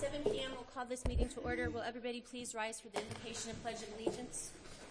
7 p.m. We'll call this meeting to order. Will everybody please rise for the invocation and pledge of allegiance?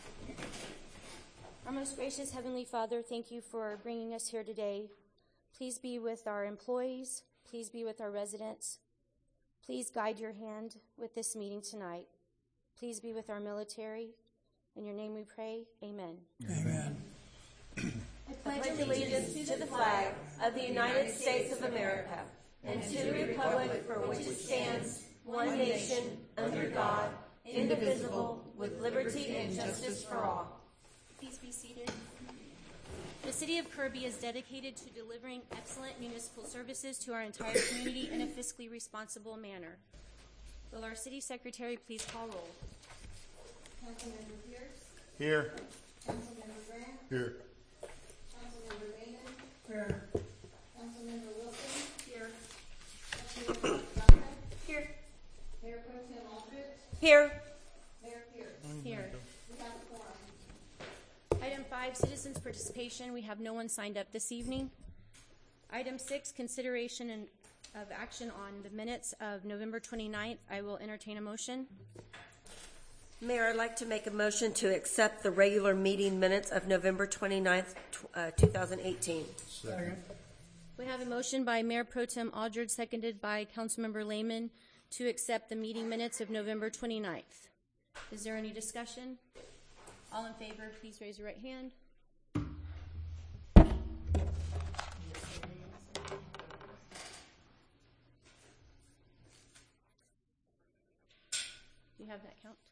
Our most gracious Heavenly Father, thank you for bringing us here today. Please be with our employees. Please be with our residents. Please guide your hand with this meeting tonight. Please be with our military. In your name we pray. Amen. Amen. I pledge allegiance to the flag of the United States of America and to the republic for which it stands, one nation, under God, indivisible, with liberty and justice for all. Please be seated. The City of Kirby is dedicated to delivering excellent municipal services to our entire community in a fiscally responsible manner. Will our City Secretary please call roll? Councilmember Pierce? Here. Councilmember Grant? Here. Councilmember Raymond? Here. Councilmember Wilson? Here. Councilmember Johnson? Here. Mayor Pro Tem Aldridge? Here. Mayor Pierce? Here. We have a quorum. Item 5, citizens' participation. We have no one signed up this evening. Item 6, consideration of action on the minutes of November 29th. I will entertain a motion. Mayor, I'd like to make a motion to accept the regular meeting minutes of November 29th, 2018. Second. We have a motion by Mayor Pro Tem Aldridge, seconded by Councilmember Lehman, to accept the meeting minutes of November 29th. Is there any discussion? All in favor, please raise your right hand. You have that count?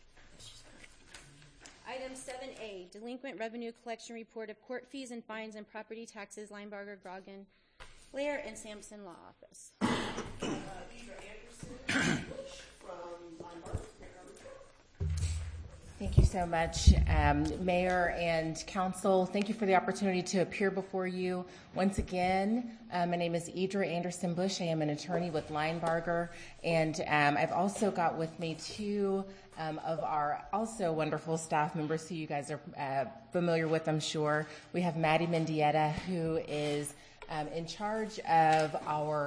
Item 7A, delinquent revenue collection report of court fees and fines and property taxes, Linebarger, Grogan, Lair, and Sampson Law Office. Thank you so much, Mayor and Council. Thank you for the opportunity to appear before you once again. My name is Idra Anderson Bush. I am an attorney with Linebarger, and I've also got with me two of our also wonderful staff members who you guys are familiar with, I'm sure. We have Maddie Mendieta, who is in charge of our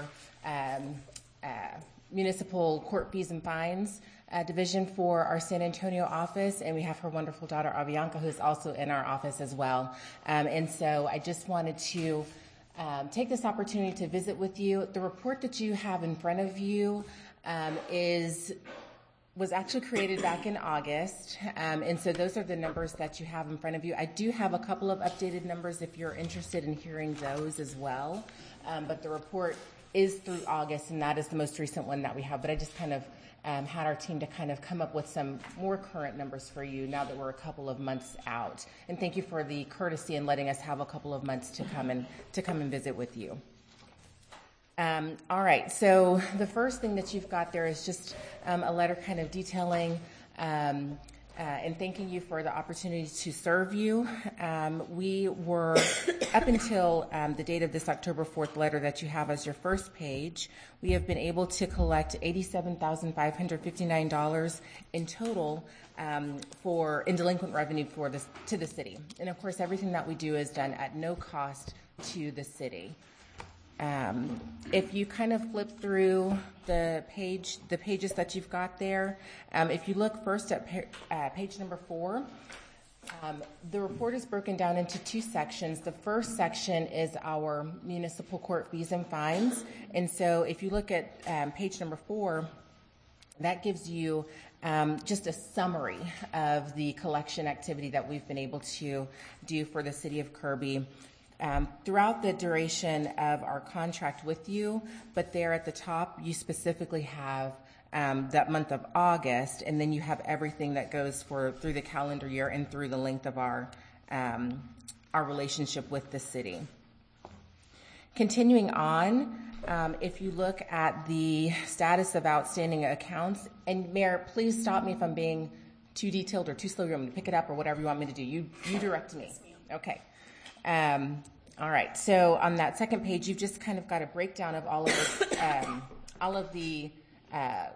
municipal court fees and fines division for our San Antonio office, and we have her wonderful daughter Avianca, who's also in our office as well. And so I just wanted to take this opportunity to visit with you. The report that you have in front of you was actually created back in August, and so those are the numbers that you have in front of you. I do have a couple of updated numbers if you're interested in hearing those as well, but the report is through August, and that is the most recent one that we have. But I just kind of had our team to kind of come up with some more current numbers for you now that we're a couple of months out. And thank you for the courtesy in letting us have a couple of months to come and visit with you. All right, so the first thing that you've got there is just a letter kind of detailing and thanking you for the opportunity to serve you. We were, up until the date of this October 4th letter that you have as your first page, we have been able to collect $87,559 in total in delinquent revenue to the city. And of course, everything that we do is done at no cost to the city. If you kind of flip through the pages that you've got there, if you look first at page number 4, the report is broken down into two sections. The first section is our municipal court fees and fines. And so if you look at page number 4, that gives you just a summary of the collection activity that we've been able to do for the city of Kirby throughout the duration of our contract with you, but there at the top you specifically have that month of August, and then you have everything that goes through the calendar year and through the length of our relationship with the city. Continuing on, if you look at the status of outstanding accounts, and Mayor, please stop me if I'm being too detailed or too slow. You want me to pick it up or whatever you want me to do. You direct me. Okay. All right. So on that second page, you've just kind of got a breakdown of all of the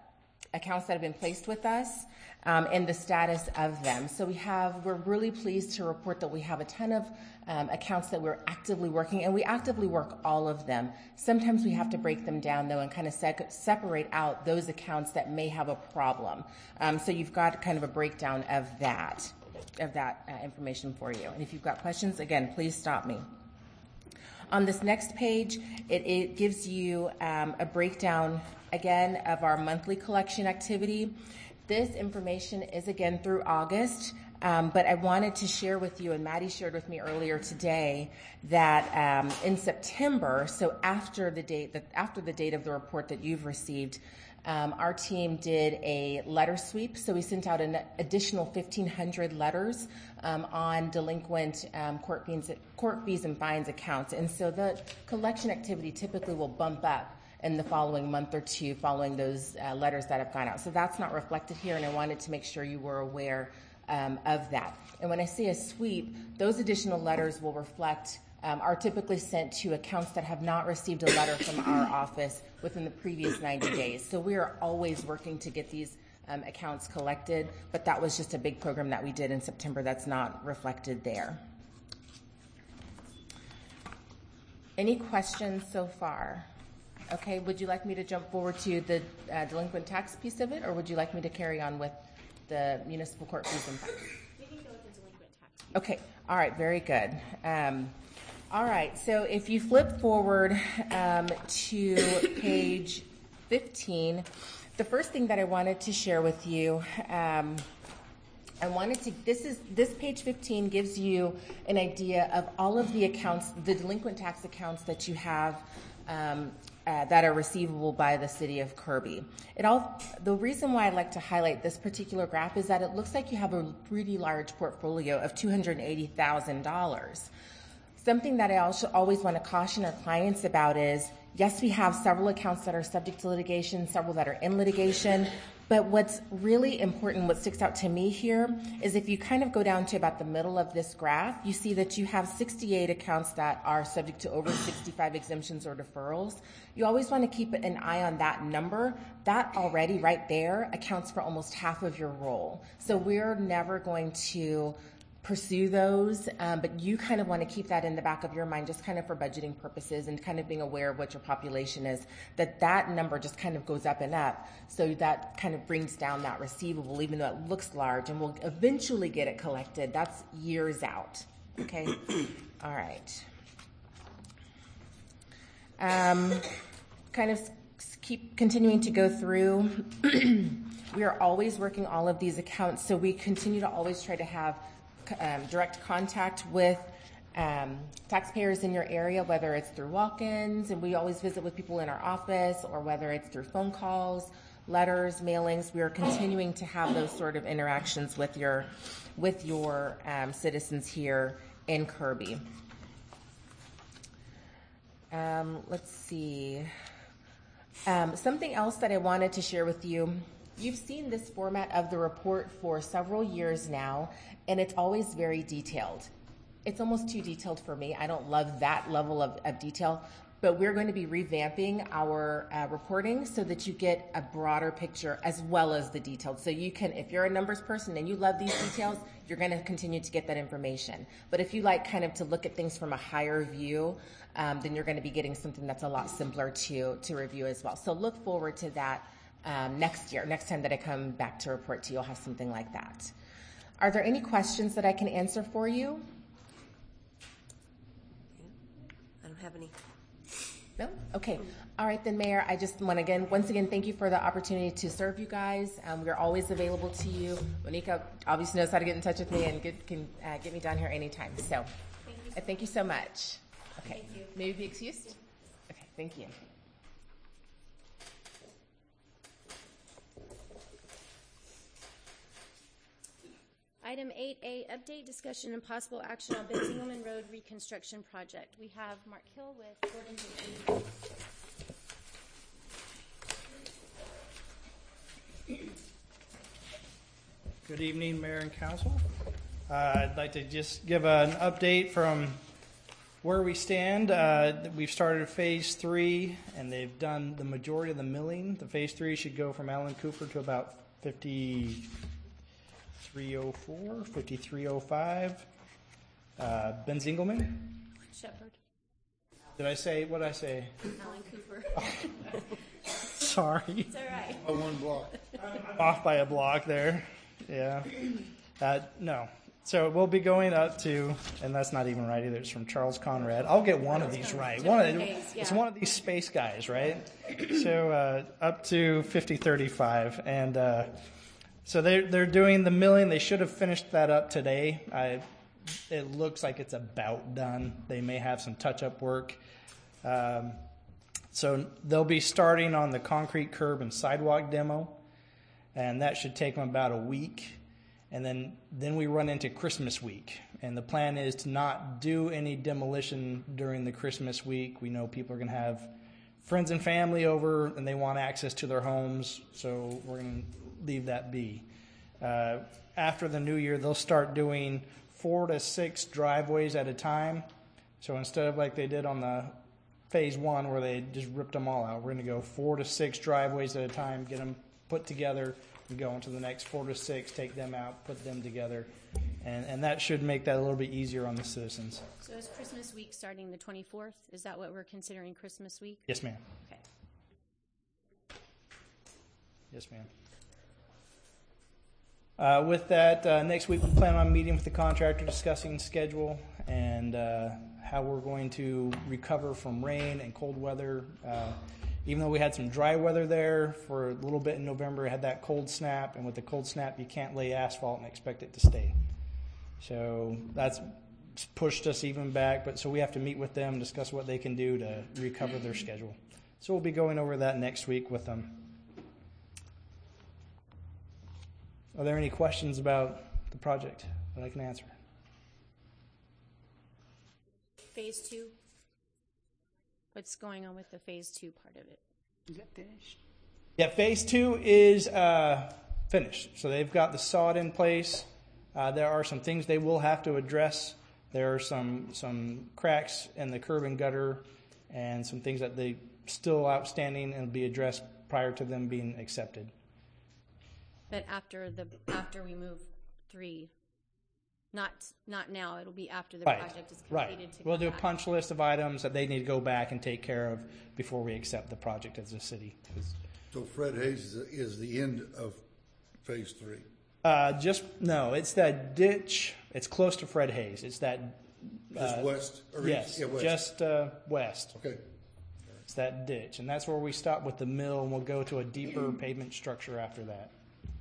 accounts that have been placed with us and the status of them. So we're really pleased to report that we have a ton of accounts that we're actively working, and we actively work all of them. Sometimes we have to break them down, though, and kind of separate out those accounts that may have a problem. So you've got kind of a breakdown of that information for you. And if you've got questions, again, please stop me. On this next page, it gives you a breakdown, again, of our monthly collection activity. This information is, again, through August, but I wanted to share with you, and Maddie shared with me earlier today, that in September, so after the date of the report that you've received, our team did a letter sweep. So we sent out an additional 1,500 letters on delinquent court fees and fines accounts. And so the collection activity typically will bump up in the following month or two following those letters that have gone out. So that's not reflected here, and I wanted to make sure you were aware of that. And when I say a sweep, those additional letters will reflect are typically sent to accounts that have not received a letter from our office within the previous 90 days. So we are always working to get these accounts collected, but that was just a big program that we did in September that's not reflected there. Any questions so far? Okay, would you like me to jump forward to the delinquent tax piece of it, or would you like me to carry on with the municipal court fees and fines? We can go with the delinquent tax. Okay, all right, very good. All right, so if you flip forward to page 15, the first thing that I wanted to share with you, this page 15 gives you an idea of all of the accounts, the delinquent tax accounts that you have that are receivable by the city of Kirby. The reason why I like to highlight this particular graph is that it looks like you have a pretty large portfolio of $280,000. Something that I also always want to caution our clients about is, yes, we have several accounts that are subject to litigation, several that are in litigation, but what's really important, what sticks out to me here, is if you kind of go down to about the middle of this graph, you see that you have 68 accounts that are subject to over 65 exemptions or deferrals. You always want to keep an eye on that number. That already right there accounts for almost half of your roll. So we're never going to pursue those, but you kind of want to keep that in the back of your mind just kind of for budgeting purposes and kind of being aware of what your population is, that number just kind of goes up and up. So that kind of brings down that receivable, even though it looks large, and we'll eventually get it collected. That's years out. Okay? All right. Kind of keep continuing to go through. We are always working all of these accounts, so we continue to always try to have direct contact with taxpayers in your area, whether it's through walk-ins, and we always visit with people in our office, or whether it's through phone calls, letters, mailings. We are continuing to have those sort of interactions with your citizens here in Kirby. Let's see. Something else that I wanted to share with you. You've seen this format of the report for several years now, and it's always very detailed. It's almost too detailed for me. I don't love that level of detail, but we're going to be revamping our reporting so that you get a broader picture as well as the detailed. So you can, if you're a numbers person and you love these details, you're going to continue to get that information. But if you like kind of to look at things from a higher view, then you're going to be getting something that's a lot simpler to review as well. So look forward to that next year. Next time that I come back to report to you, I'll have something like that. Are there any questions that I can answer for you? I don't have any. No? Okay. All right, then, Mayor, I just want to, once again, thank you for the opportunity to serve you guys. We're always available to you. Monica obviously knows how to get in touch with me and can get me down here anytime. So thank you so much. Okay. Thank you. May we be excused? Okay, thank you. Item 8A, update, discussion, and possible action on Benzingelman Road reconstruction project. We have Mark Hill with Gordon Lee. Good evening, Mayor and Council. I'd like to just give an update from where we stand, we've started phase 3, and they've done the majority of the milling. The phase 3 should go from Allen Cooper to about 5304, 5305. Ben Zingelman? Shepherd. Did I say, what did I say? Alan Cooper. Sorry. It's all right. One block. Off by a block there. Yeah. No. So we'll be going up to, and that's not even right either. It's from Charles Conrad. I'll get one of these right. It's one of these space guys, right? So up to 5035, and so they're doing the milling. They should have finished that up today. It looks like it's about done. They may have some touch-up work. So they'll be starting on the concrete curb and sidewalk demo, and that should take them about a week. And then we run into Christmas week, and the plan is to not do any demolition during the Christmas week. We know people are going to have friends and family over, and they want access to their homes, so we're going to leave that be. After the new year, they'll start doing 4 to 6 driveways at a time. So instead of like they did on the phase 1 where they just ripped them all out, we're going to go 4 to 6 driveways at a time, get them put together, and go into the next 4 to 6, take them out, put them together. And that should make that a little bit easier on the citizens. So is Christmas week starting the 24th? Is that what we're considering Christmas week? Yes, ma'am. Okay. Yes, ma'am. With that, next week we plan on meeting with the contractor, discussing schedule and how we're going to recover from rain and cold weather. Even though we had some dry weather there for a little bit in November, it had that cold snap, and with the cold snap, you can't lay asphalt and expect it to stay. So that's pushed us even back, but so we have to meet with them, discuss what they can do to recover their schedule. So we'll be going over that next week with them. Are there any questions about the project that I can answer? Phase 2? What's going on with the phase 2 part of it? Is that finished? Yeah, phase 2 is finished. So they've got the sod in place. There are some things they will have to address. There are some cracks in the curb and gutter and some things that they still outstanding and will be addressed prior to them being accepted. But after we move 3, not now. It'll be after the project is completed. Right. We'll do a punch list of items that they need to go back and take care of before we accept the project as a city. So Fred Hayes is the end of phase 3. No, it's that ditch. It's close to Fred Hayes. It's that. Just west? Or Yes, yeah, west. just west. Okay. It's that ditch, and that's where we stop with the mill, and we'll go to a deeper pavement structure after that.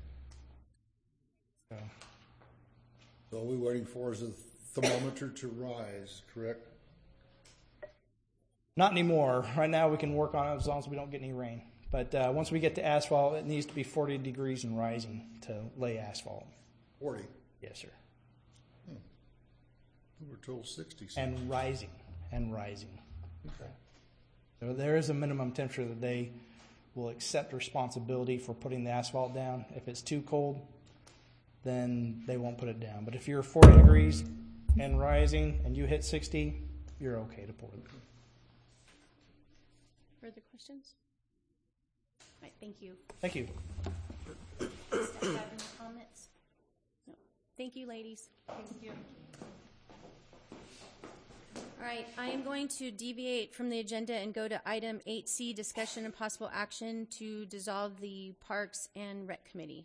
So all we're waiting for is the thermometer to rise, correct? Not anymore. Right now we can work on it as long as we don't get any rain. But once we get to asphalt, it needs to be 40 degrees and rising to lay asphalt. 40. Yes, sir. We were told 60. And rising. Okay. So there is a minimum temperature that they will accept responsibility for putting the asphalt down. If it's too cold, then they won't put it down. But if you're 40 degrees and rising and you hit 60, you're okay to pour it. Further questions? All right, thank you. Thank you. Staff have any comments? No. Thank you, ladies. Thank you. All right, I am going to deviate from the agenda and go to item 8C, discussion and possible action to dissolve the Parks and Rec Committee.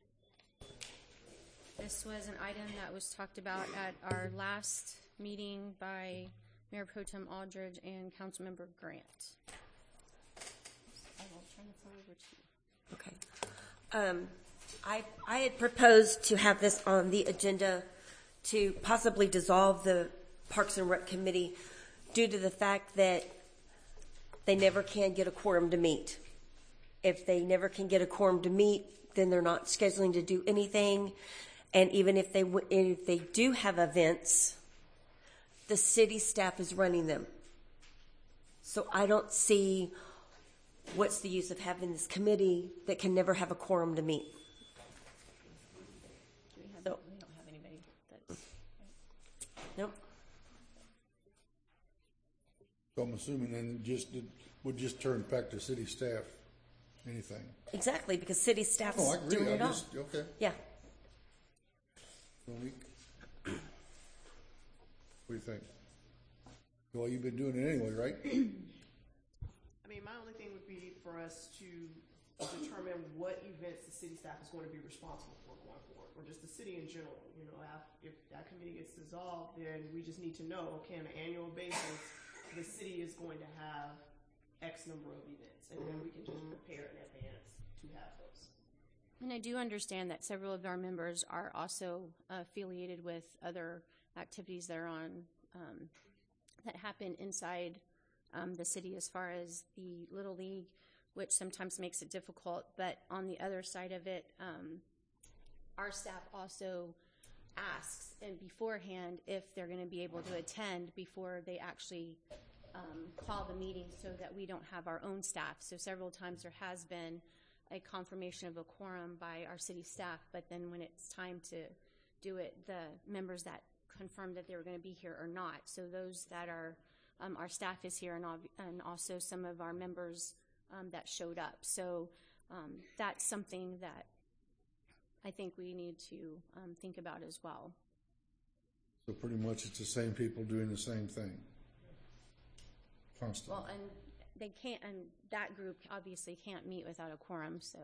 This was an item that was talked about at our last meeting by Mayor Pro Tem Aldridge and Councilmember Grant. I will turn the floor over to you. Okay. I had proposed to have this on the agenda to possibly dissolve the Parks and Rec Committee due to the fact that they never can get a quorum to meet. If they never can get a quorum to meet, then they're not scheduling to do anything. And even if they do have events, the city staff is running them. So I don't see what's the use of having this committee that can never have a quorum to meet. We don't have anybody that's... Nope. So I'm assuming then would just turn back to city staff, anything. Exactly, because city staff's Oh, I agree. doing it all. Okay. Yeah. Monique? What do you think? Well, you've been doing it anyway, right? I mean, my only thing would be for us to determine what events the city staff is going to be responsible for going forward, or just the city in general. You know, if that committee gets dissolved, then we just need to know, okay, on an annual basis, the city is going to have X number of events, and then we can just prepare in advance to have those. And I do understand that several of our members are also affiliated with other activities that are on that happen inside the city, as far as the Little League, which sometimes makes it difficult. But on the other side of it, our staff also asks and beforehand if they're going to be able to attend before they actually call the meeting, so that we don't have our own staff. So several times there has been a confirmation of a quorum by our city staff, but then when it's time to do it, the members that confirmed that they were going to be here or not. So those that are, our staff is here, and also some of our members that showed up. So that's something that I think we need to think about as well. So pretty much it's the same people doing the same thing. Constantly. Well, and they can't, and that group obviously can't meet without a quorum. So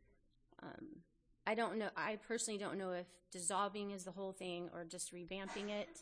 I don't know. I personally don't know if dissolving is the whole thing or just revamping it.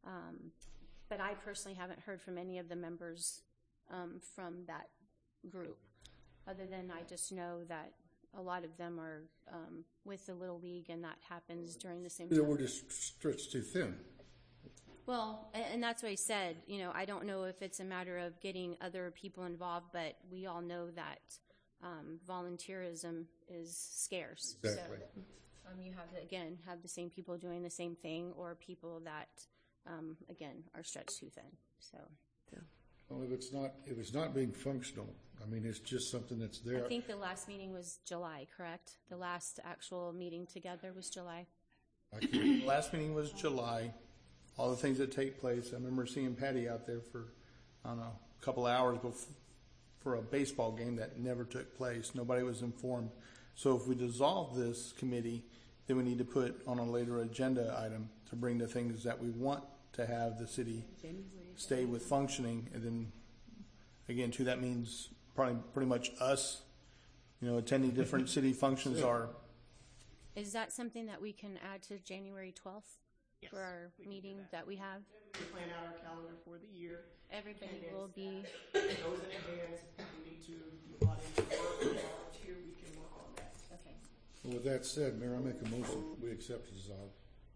But I personally haven't heard from any of the members from that group, other than I just know that a lot of them are with the Little League, and that happens during the same time. We're just stretched too thin. Well, and that's what I said. You know, I don't know if it's a matter of getting other people involved, but we all know that volunteerism is scarce. Exactly. So you have to, again, have the same people doing the same thing, or people that, again, are stretched too thin. So. Well, if it's not being functional, I mean, it's just something that's there. I think the last meeting was July, correct? The last actual meeting together was July. Last meeting was July. All the things that take place. I remember seeing Patty out there for, I don't know, a couple of hours for a baseball game that never took place. Nobody was informed. So if we dissolve this committee, then we need to put on a later agenda item to bring the things that we want to have the city stay with functioning. And then, again, too, that means probably pretty much us, attending different city functions are. Is that something that we can add to January 12th? Yes, for our meeting that we have? We plan out our calendar for the year. Everybody will be. Those in advance, if people need to be brought into work or volunteer, we can work on that. Okay. Well, with that said, Mayor, I make a motion. We accept the dissolve.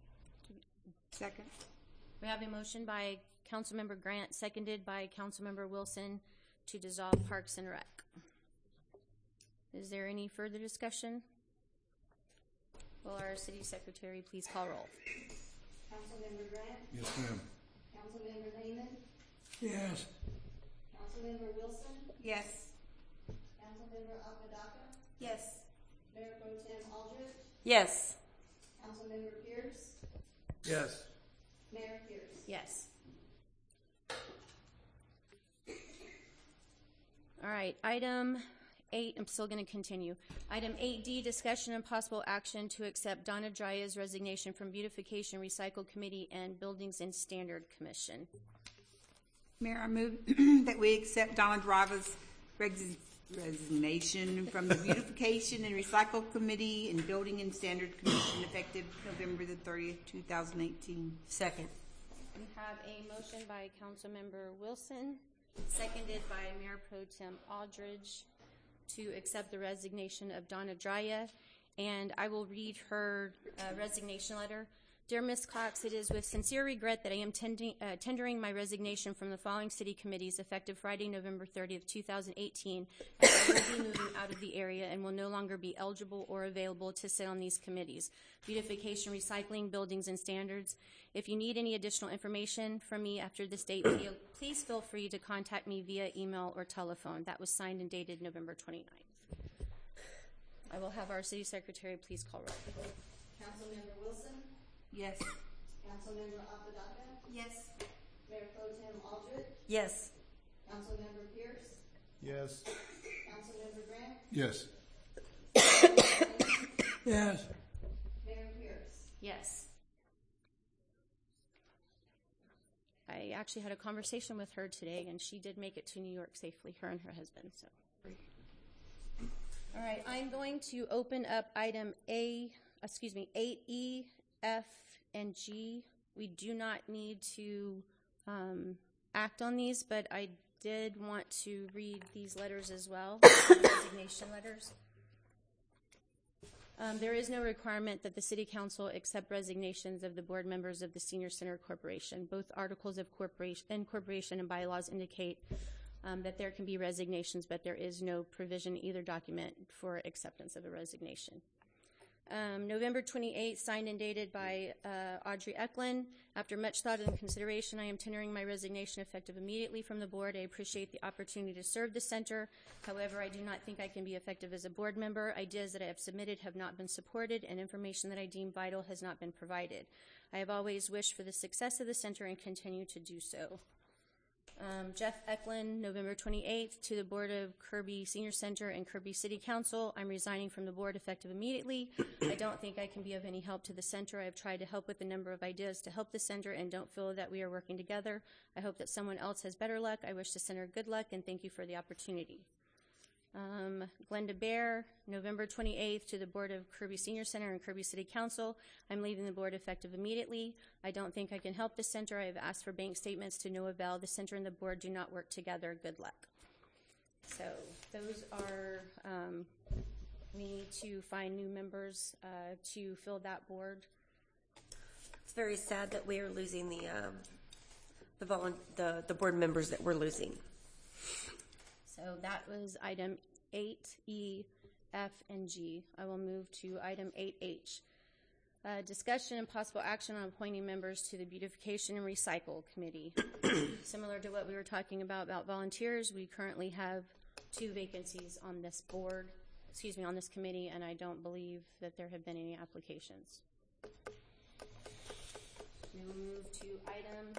Second. We have a motion by Councilmember Grant, seconded by Councilmember Wilson, to dissolve Parks and Rec. Is there any further discussion? Will our city secretary please call roll? Councilmember Grant? Yes, ma'am. Councilmember Lehman? Yes. Councilmember Wilson? Yes. Councilmember Apodaca? Yes. Mayor Pro Tem Aldrich? Yes. Councilmember Pierce? Yes. Mayor Pierce? Yes. All right, item 8, I'm still going to continue. Item 8D, discussion and possible action to accept Donna Draya's resignation from Beautification Recycle Committee and Buildings and Standard Commission. Mayor, I move that we accept Donna Driver's resignation from the Beautification and Recycle Committee and Building and Standard Commission effective November the 30th, 2018. Second. We have a motion by Councilmember Wilson, seconded by Mayor Pro Tem Aldridge, to accept the resignation of Donna Draya, and I will read her resignation letter. Dear Ms. Cox, it is with sincere regret that I am tendering my resignation from the following city committees effective Friday, November 30th, 2018, as I will be moving out of the area and will no longer be eligible or available to sit on these committees. Beautification, Recycling, Buildings and Standards. If you need any additional information from me after this date, please feel free to contact me via email or telephone. That was signed and dated November 29th. I will have our city secretary please call roll. Councilmember Wilson? Yes. Councilmember Apodaca? Yes. Mayor Pro Tem Aldrich? Yes. Councilmember Pierce, Yes. Councilmember Grant, Yes. Yes. Mayor Pierce. Yes. I actually had a conversation with her today, and she did make it to New York safely, her and her husband. So, all right, I'm going to open up item 8E, F, and G. We do not need to act on these, but I did want to read these letters as well, resignation letters. There is no requirement that the City Council accept resignations of the board members of the Senior Center Corporation. Both articles of incorporation and bylaws indicate that there can be resignations, but there is no provision in either document for acceptance of a resignation. November 28th, signed and dated by Audrey Eklund. After much thought and consideration, I am tendering my resignation effective immediately from the board. I appreciate the opportunity to serve the center. However, I do not think I can be effective as a board member. Ideas that I have submitted have not been supported, and information that I deem vital has not been provided. I have always wished for the success of the center and continue to do so. Jeff Eklund, November 28th, to the Board of Kirby Senior Center and Kirby City Council. I'm resigning from the board effective immediately. I don't think I can be of any help to the center. I have tried to help with a number of ideas to help the center and don't feel that we are working together. I hope that someone else has better luck. I wish the center good luck and thank you for the opportunity. Glenda Bear, November 28th, to the Board of Kirby Senior Center and Kirby City Council. I'm leaving the board effective immediately. I don't think I can help the center. I have asked for bank statements to no avail. The center and the board do not work together. Good luck. So those are, we need to find new members to fill that board. It's very sad that we are losing the board members that we're losing. So that was item 8E, F, and G. I will move to item 8H. Discussion and possible action on appointing members to the Beautification and Recycle Committee. Similar to what we were talking about volunteers, we currently have 2 vacancies on this board, on this committee, and I don't believe that there have been any applications. We will move to item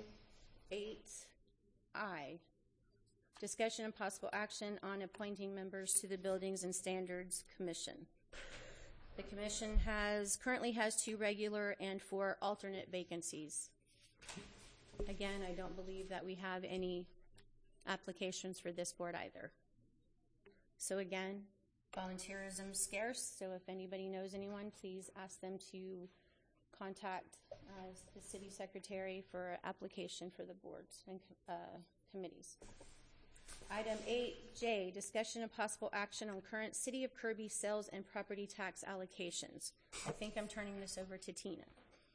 8I. Discussion and possible action on appointing members to the Buildings and Standards Commission. The commission currently has 2 regular and 4 alternate vacancies. Again, I don't believe that we have any applications for this board either. So again, volunteerism is scarce, so if anybody knows anyone, please ask them to contact the city secretary for application for the boards and committees. Item 8J, discussion of possible action on current City of Kirby sales and property tax allocations. I think I'm turning this over to Tina.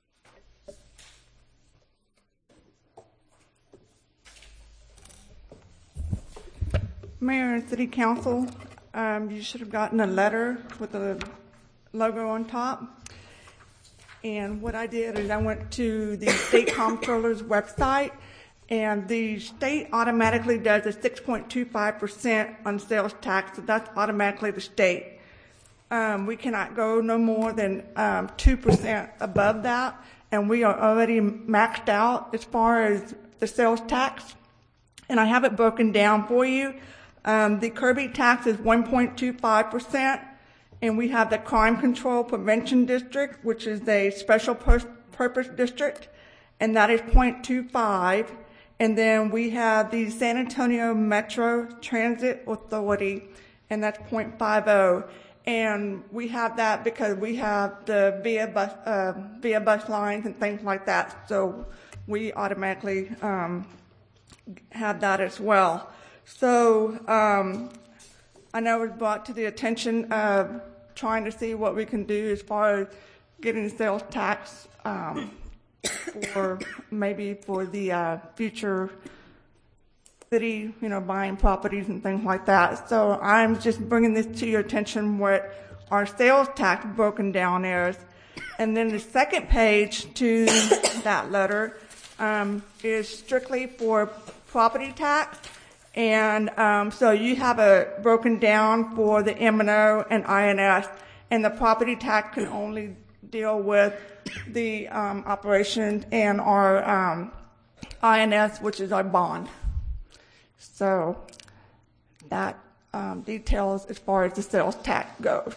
Mayor and City Council, you should have gotten a letter with a logo on top. And what I did is I went to the State Comptroller's website, and the state automatically does a 6.25% on sales tax, so that's automatically the state. We cannot go no more than 2% above that, and we are already maxed out as far as the sales tax. And I have it broken down for you. The Kirby tax is 1.25%, and we have the Crime Control Prevention District, which is a special purpose district, and that is 0.25%. And then we have the San Antonio Metro Transit Authority, and that's 0.50. And we have that because we have the via bus lines and things like that. So we automatically have that as well. So I know it was brought to the attention of trying to see what we can do as far as getting sales tax or maybe for the future city, buying properties and things like that. So I'm just bringing this to your attention what our sales tax broken down is. And then the second page to that letter is strictly for property tax. And so you have it broken down for the M&O and INS, and the property tax can only deal with the operations and our INS, which is our bond. So that details as far as the sales tax goes.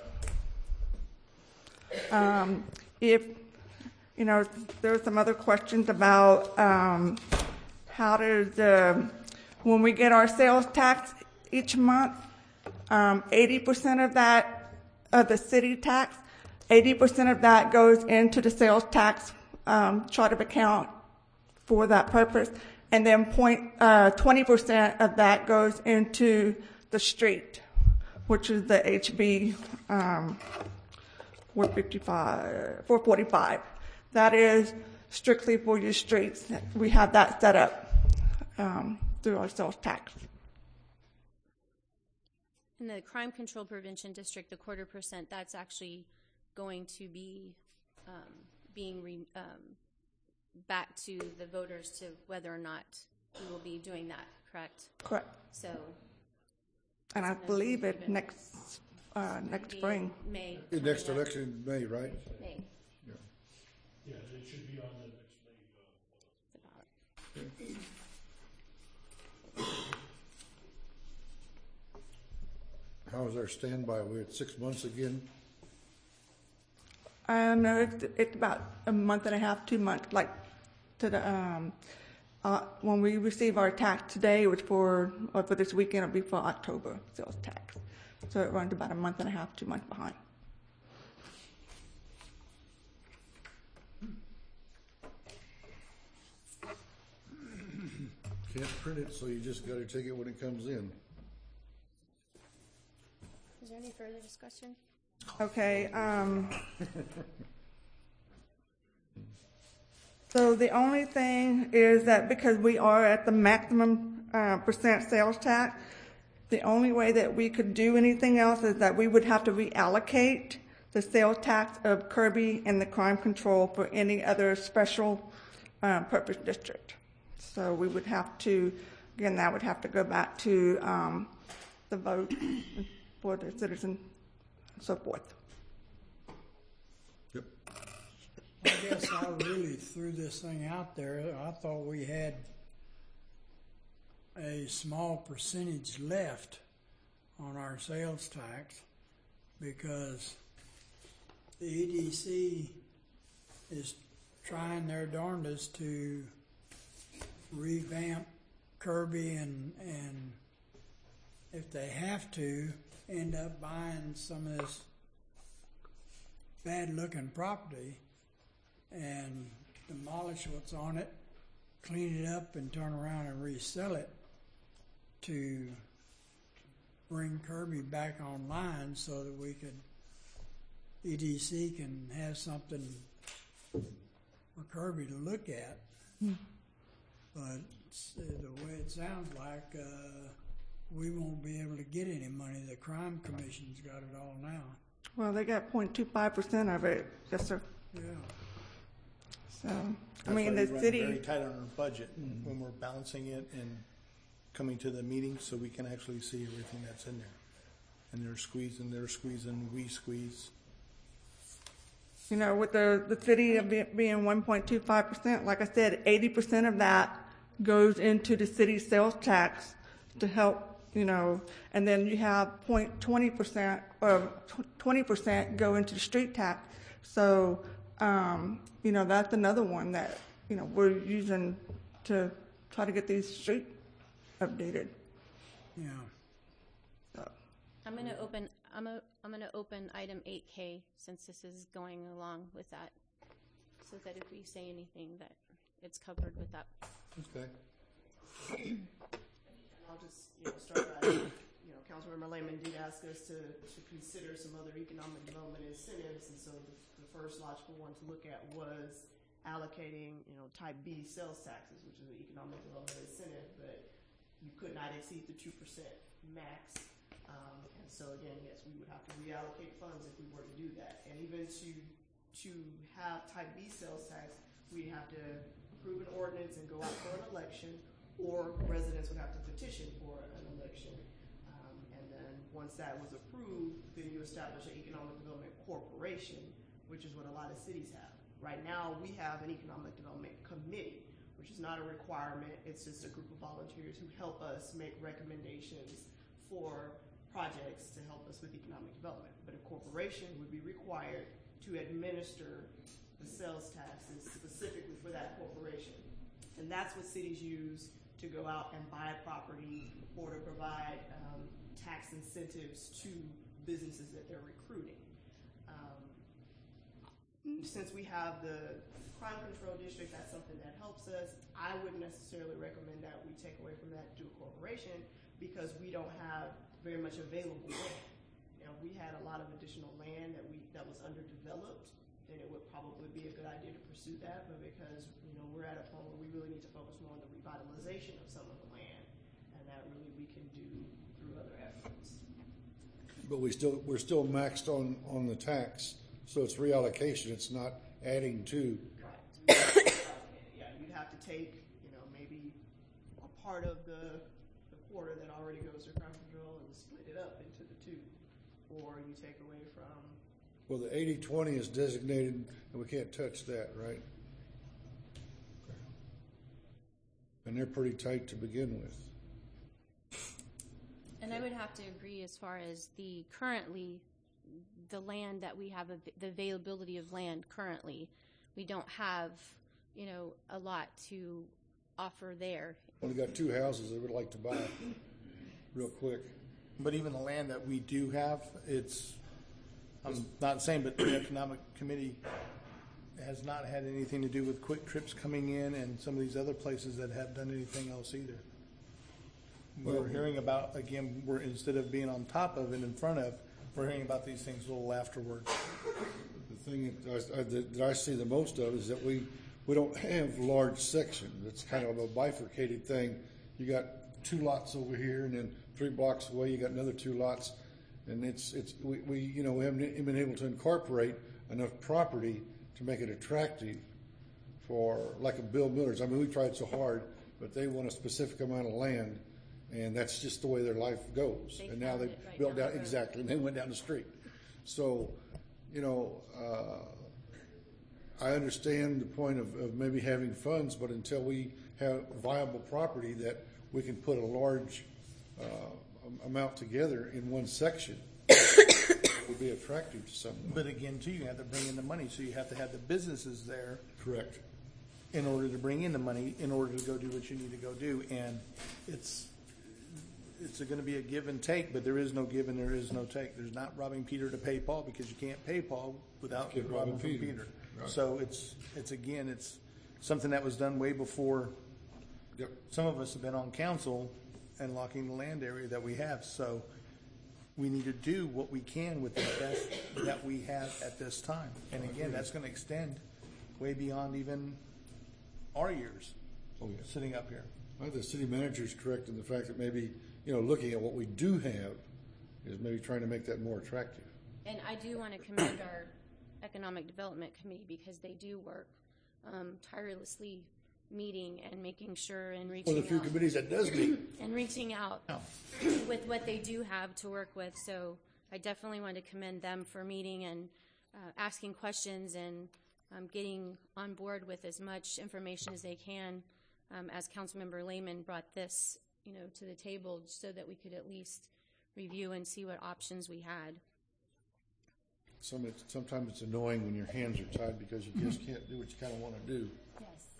If, you know, there's some other questions about how does when we get our sales tax each month, 80% of that, of the city tax, 80% of that goes into the sales tax chart of account for that purpose, and then 20% of that goes into the street, which is the HB 445. That is strictly for your streets. We have that set up through our sales tax. In the Crime Control Prevention District, the 0.25%, that's actually going to be being back to the voters to whether or not we will be doing that, correct? Correct. So. And I believe it next spring. May. The next election in May, right? May. Yeah. Yes, it should be on the next May ballot. How is our standby? We're at 6 months again? No, it's about a month and a half, 2 months. Like to the when we receive our tax today, which for this weekend, it'll be for October sales tax. So it runs about a month and a half, 2 months behind. Can't print it, so you just got to take it when it comes in. Is there any further discussion? Okay. So the only thing is that because we are at the maximum percent sales tax, the only way that we could do anything else is that we would have to reallocate the sales tax of Kirby and the crime control for any other special purpose district. So we would have to, again, that would have to go back to the vote for the citizen and so forth. Yep. I guess I really threw this thing out there. I thought we had a small percentage left on our sales tax because the EDC is trying their darndest to revamp Kirby and if they have to, end up buying some of this bad-looking property and demolish what's on it, clean it up, and turn around and resell it to bring Kirby back online so that we could, EDC can have something for Kirby to look at. But the way it sounds like, we won't be able to get any money. The Crime Commission's got it all now. Well, they got 0.25% of it, yes, sir. Yeah. So, I mean, the That's why we city. run very tight on our budget when we're balancing it and coming to the meeting so we can actually see everything that's in there. And they're squeezing, we squeeze. You know, with the city being 1.25%, like I said, 80% of that goes into the city sales tax to help, you know, and then you have 20% or 20% go into the street tax. So, you know, that's another one that, you know, we're using to try to get these streets updated. Yeah. So. I'm going to open item 8K since this is going along with that, so that if we say anything that it's covered with that. Okay. I'll just start by, Councilmember Lehman did ask us to consider some other economic development incentives, and so the first logical one to look at was allocating, type B sales taxes, which is an economic development incentive, but you could not exceed the 2% max. And so again, yes, we would have to reallocate funds if we were to do that. And even to have type B sales tax, we'd have to approve an ordinance and go out for an election, or residents would have to petition for an election. And then once that was approved, then you establish an economic development corporation, which is what a lot of cities have. Right now, we have an economic development committee, which is not a requirement. It's just a group of volunteers who help us make recommendations for projects to help us with economic development. But a corporation would be required to administer the sales taxes specifically for that corporation. And that's what cities use to go out and buy property or to provide tax incentives to businesses that they're recruiting. Since we have the crime control district, that's something that helps us. I wouldn't necessarily recommend that we take away from that to a corporation because we don't have very much available land. You know, if we had a lot of additional land that was underdeveloped, then it would probably be a good idea to pursue that. But because, you know, we're at a point where we really need to focus more on the revitalization of some of the land, and that really we can do through other efforts. But we're still maxed on the tax, so it's reallocation. It's not adding to. Right. Yeah, you'd have to take, you know, maybe a part of the quarter that already goes to crime control and split it up into the two, or you take away from. Well, the 80-20 is designated, and we can't touch that, right? Okay. And they're pretty tight to begin with. And I would have to agree as far as the land that we have, the availability of land currently. We don't have, you know, a lot to offer there. Only got 2 houses they would like to buy real quick. But even the land that we do have, I'm not saying, but the Economic Committee has not had anything to do with Quick Trips coming in and some of these other places that have done anything else either. We're hearing about, again, instead of being on top of and in front of, we're hearing about these things a little afterwards. The thing that I see the most of is that we don't have large sections. It's kind of a bifurcated thing. You got 2 lots over here, and then 3 blocks away you got another 2 lots, and we haven't been able to incorporate enough property to make it attractive for like a Bill Miller's. I mean, we tried so hard, but they want a specific amount of land. And that's just the way their life goes. And now they've built down, exactly, and they went down the street. So, you know, I understand the point of maybe having funds, but until we have viable property that we can put a large amount together in one section, it would be attractive to someone. But again, too, you have to bring in the money, so you have to have the businesses there. Correct. In order to bring in the money, in order to go do what you need to go do. And it's going to be a give and take, but there is no give and there is no take. There's not robbing Peter to pay Paul, because you can't pay Paul without robbing from Peter. Right. So it's something that was done way before. Yep. Some of us have been on council and locking the land area that we have. So we need to do what we can with the best that we have at this time. And again, that's going to extend way beyond even our years sitting up here. I think the city manager is correct in the fact that maybe, you know, looking at what we do have is maybe trying to make that more attractive. And I do want to commend our Economic Development Committee, because they do work tirelessly meeting and making sure and reaching out. Well, the few committees that does meet. And reaching out with what they do have to work with. So I definitely want to commend them for meeting and asking questions and getting on board with as much information as they can. As Councilmember Lehman brought this, you know, to the table, so that we could at least review and see what options we had. Sometimes it's annoying when your hands are tied because you just can't do what you kind of want to do. Yes.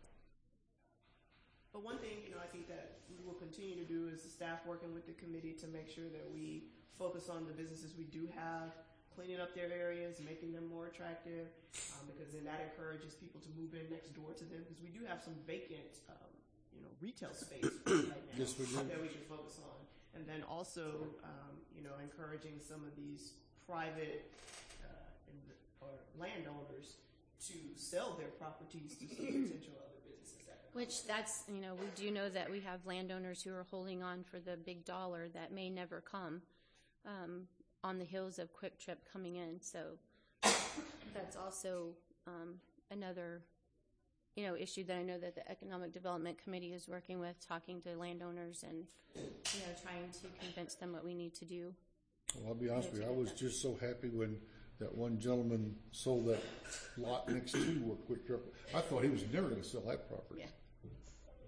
But one thing, you know, I think that we will continue to do is the staff working with the committee to make sure that we focus on the businesses we do have, cleaning up their areas, making them more attractive, because then that encourages people to move in next door to them, because we do have some vacant, retail space right now yes, we do. that we can focus on. And then also, encouraging some of these private or landowners to sell their properties to some potential other businesses. Which we do know that we have landowners who are holding on for the big dollar that may never come. On the heels of Quick Trip coming in. So that's also another, issue that I know that the Economic Development Committee is working with, talking to landowners and, trying to convince them what we need to do. Well, I'll be honest with you, I was just so happy when that one gentleman sold that lot next to where Quick Trip. I thought he was never going to sell that property. Yeah.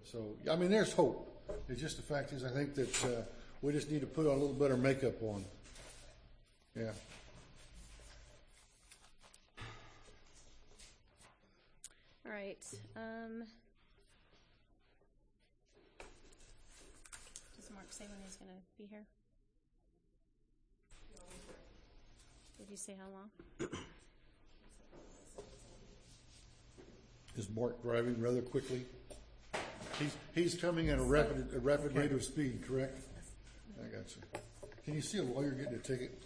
So, I mean, there's hope. It's just the fact is, I think that we just need to put on a little better makeup on. Yeah. All right. Does Mark say when he's going to be here? Did you say how long? Is Mark driving rather quickly? He's coming at a rapid rate of speed, correct? I got you. Can you see a lawyer getting a ticket?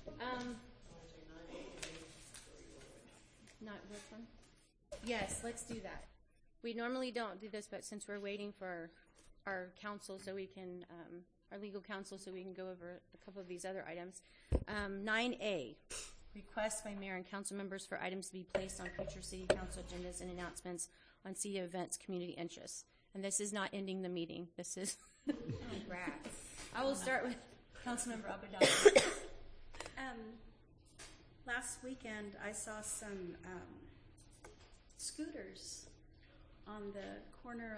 Not this one? Yes, let's do that. We normally don't do this, but since we're waiting for our counsel so we can, our legal counsel so we can go over a couple of these other items. 9A, requests by mayor and council members for items to be placed on future city council agendas and announcements on city events, community interests. And this is not ending the meeting. This is. I will start with Councilmember Abadal. Last weekend, I saw some scooters on the corner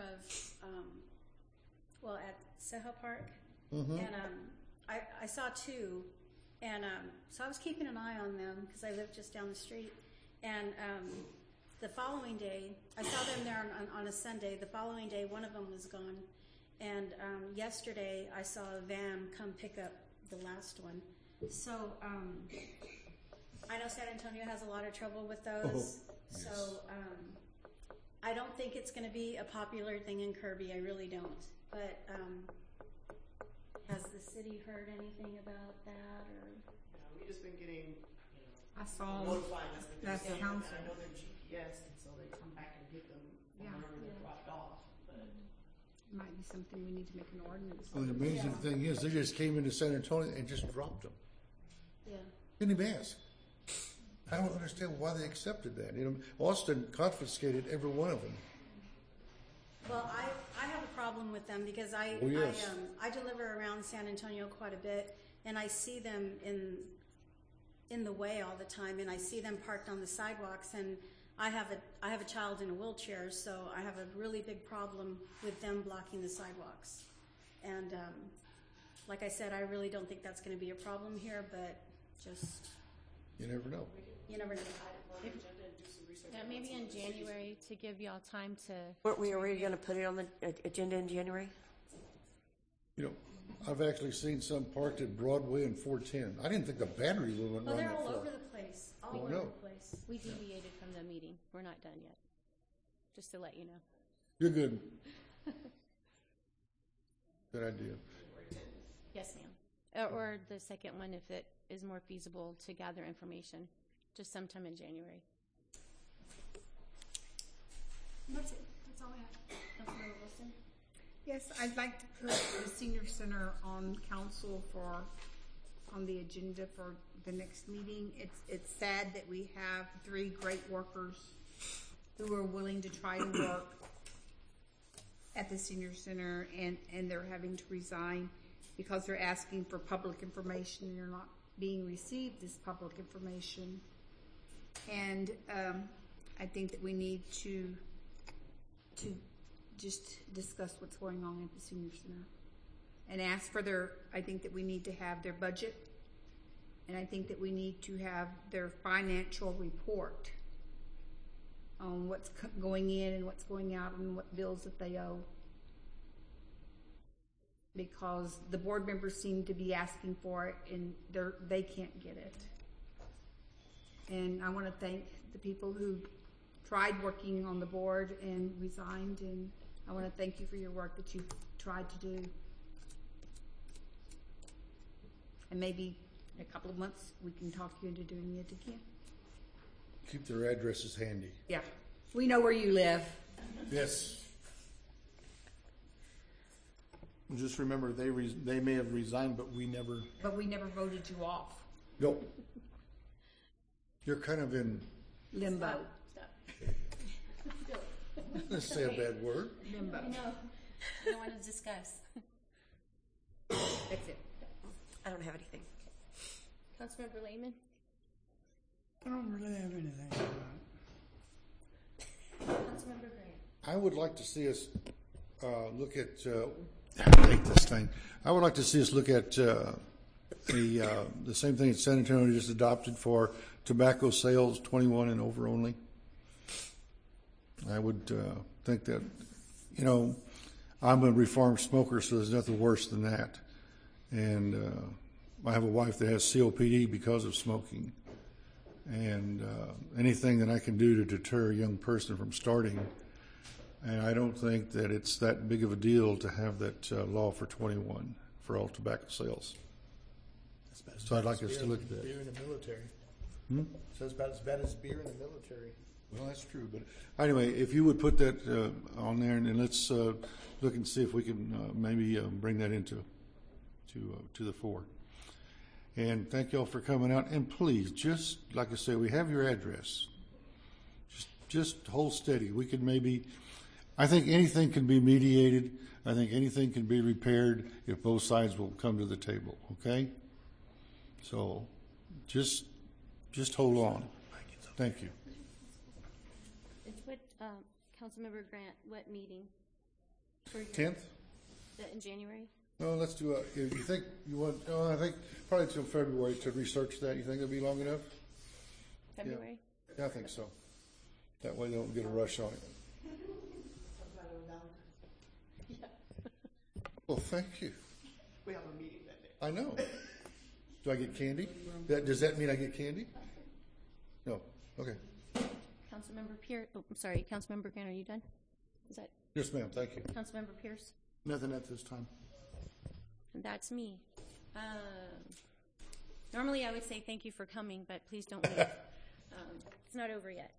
of, at Seho Park. Mm-hmm. And I saw two. And so I was keeping an eye on them because I live just down the street. And the following day, I saw them there on a Sunday. The following day, one of them was gone. And yesterday, I saw a van come pick up the last one. So I know San Antonio has a lot of trouble with those. Yes. So I don't think it's going to be a popular thing in Kirby. I really don't. But has the city heard anything about that? Or We've just been getting, I saw notified us that that's the council. I know they're GPS, and so they come back and get them whenever they're dropped off. But Might be something we need to make an ordinance. Well, the amazing thing is, they just came into San Antonio and just dropped them. yeah. Didn't even ask. I don't understand why they accepted that. You know, Austin confiscated every one of them. Well, I have a problem with them because I deliver around San Antonio quite a bit, and I see them in the way all the time, and I see them parked on the sidewalks. And I have a child in a wheelchair, so I have a really big problem with them blocking the sidewalks. And like I said, I really don't think that's going to be a problem here, but just You never know. you never know. Yeah, maybe in January to give y'all time to. Weren't we already going to put it on the agenda in January? You know, I've actually seen some parked at Broadway and 410. I didn't think the battery would run Well, they're that all far. over the place. All Oh, over no. the place. We deviated from the meeting. We're not done yet. Just to let you know. You're good. Good idea. Yes, ma'am. Or the second one, if it is more feasible to gather information, just sometime in January. That's it. That's all I have. Councilmember Wilson? Yes, I'd like to put the senior center on council on the agenda for the next meeting. It's sad that we have 3 great workers who are willing to try to work at the senior center, and they're having to resign because they're asking for public information and they're not being received this public information. And I think that we need to just discuss what's going on at the senior center and ask for I think that we need to have their budget, and I think that we need to have their financial report on what's going in and what's going out and what bills that they owe, because the board members seem to be asking for it and they can't get it. And I want to thank the people who tried working on the board and resigned, and I want to thank you for your work that you've tried to do. And maybe in a couple of months we can talk you into doing it again. Keep their addresses handy. Yeah, we know where you live. Yes. Just remember, they may have resigned, but we never. But we never voted you off. Nope. You're kind of in, Limbo. let's say a bad word. Limbo. No, I don't want to discuss. That's it. I don't have anything. Councilmember Lehman? I don't really have anything about it. Councilmember Grant? I would like to see us look at, I hate this thing. I would like to see us look at the same thing that San Antonio just adopted for tobacco sales, 21 and over only. I would think that, you know, I'm a reformed smoker, so there's nothing worse than that. And I have a wife that has COPD because of smoking. And anything that I can do to deter a young person from starting, and I don't think that it's that big of a deal to have that law for 21 for all tobacco sales. So I'd like us to look at that. Beer in the military. So it's about as bad as beer in the military. Well, that's true. But anyway, if you would put that on there, and let's look and see if we can maybe bring that into to the fore. And thank y'all for coming out. And please, just like I say, we have your address. Just hold steady. We could maybe, I think anything can be mediated. I think anything can be repaired if both sides will come to the table. Okay? So just hold on. Thank you. What, Councilmember Grant, what meeting? 10th? In January? No, let's do if you think you want, I think probably till February to research that. You think that'd be long enough? February? Yeah, I think so. That way they don't get a rush on it. Yeah. Well, thank you. We have a meeting that day. I know. Do I get candy? Does that mean I get candy? No. Okay. Councilmember Pierce, I'm sorry, Councilmember Grant, are you done? Is that? Yes, ma'am. Thank you. Councilmember Pierce? Nothing at this time. That's me. Normally I would say thank you for coming, but please don't leave. It's not over yet.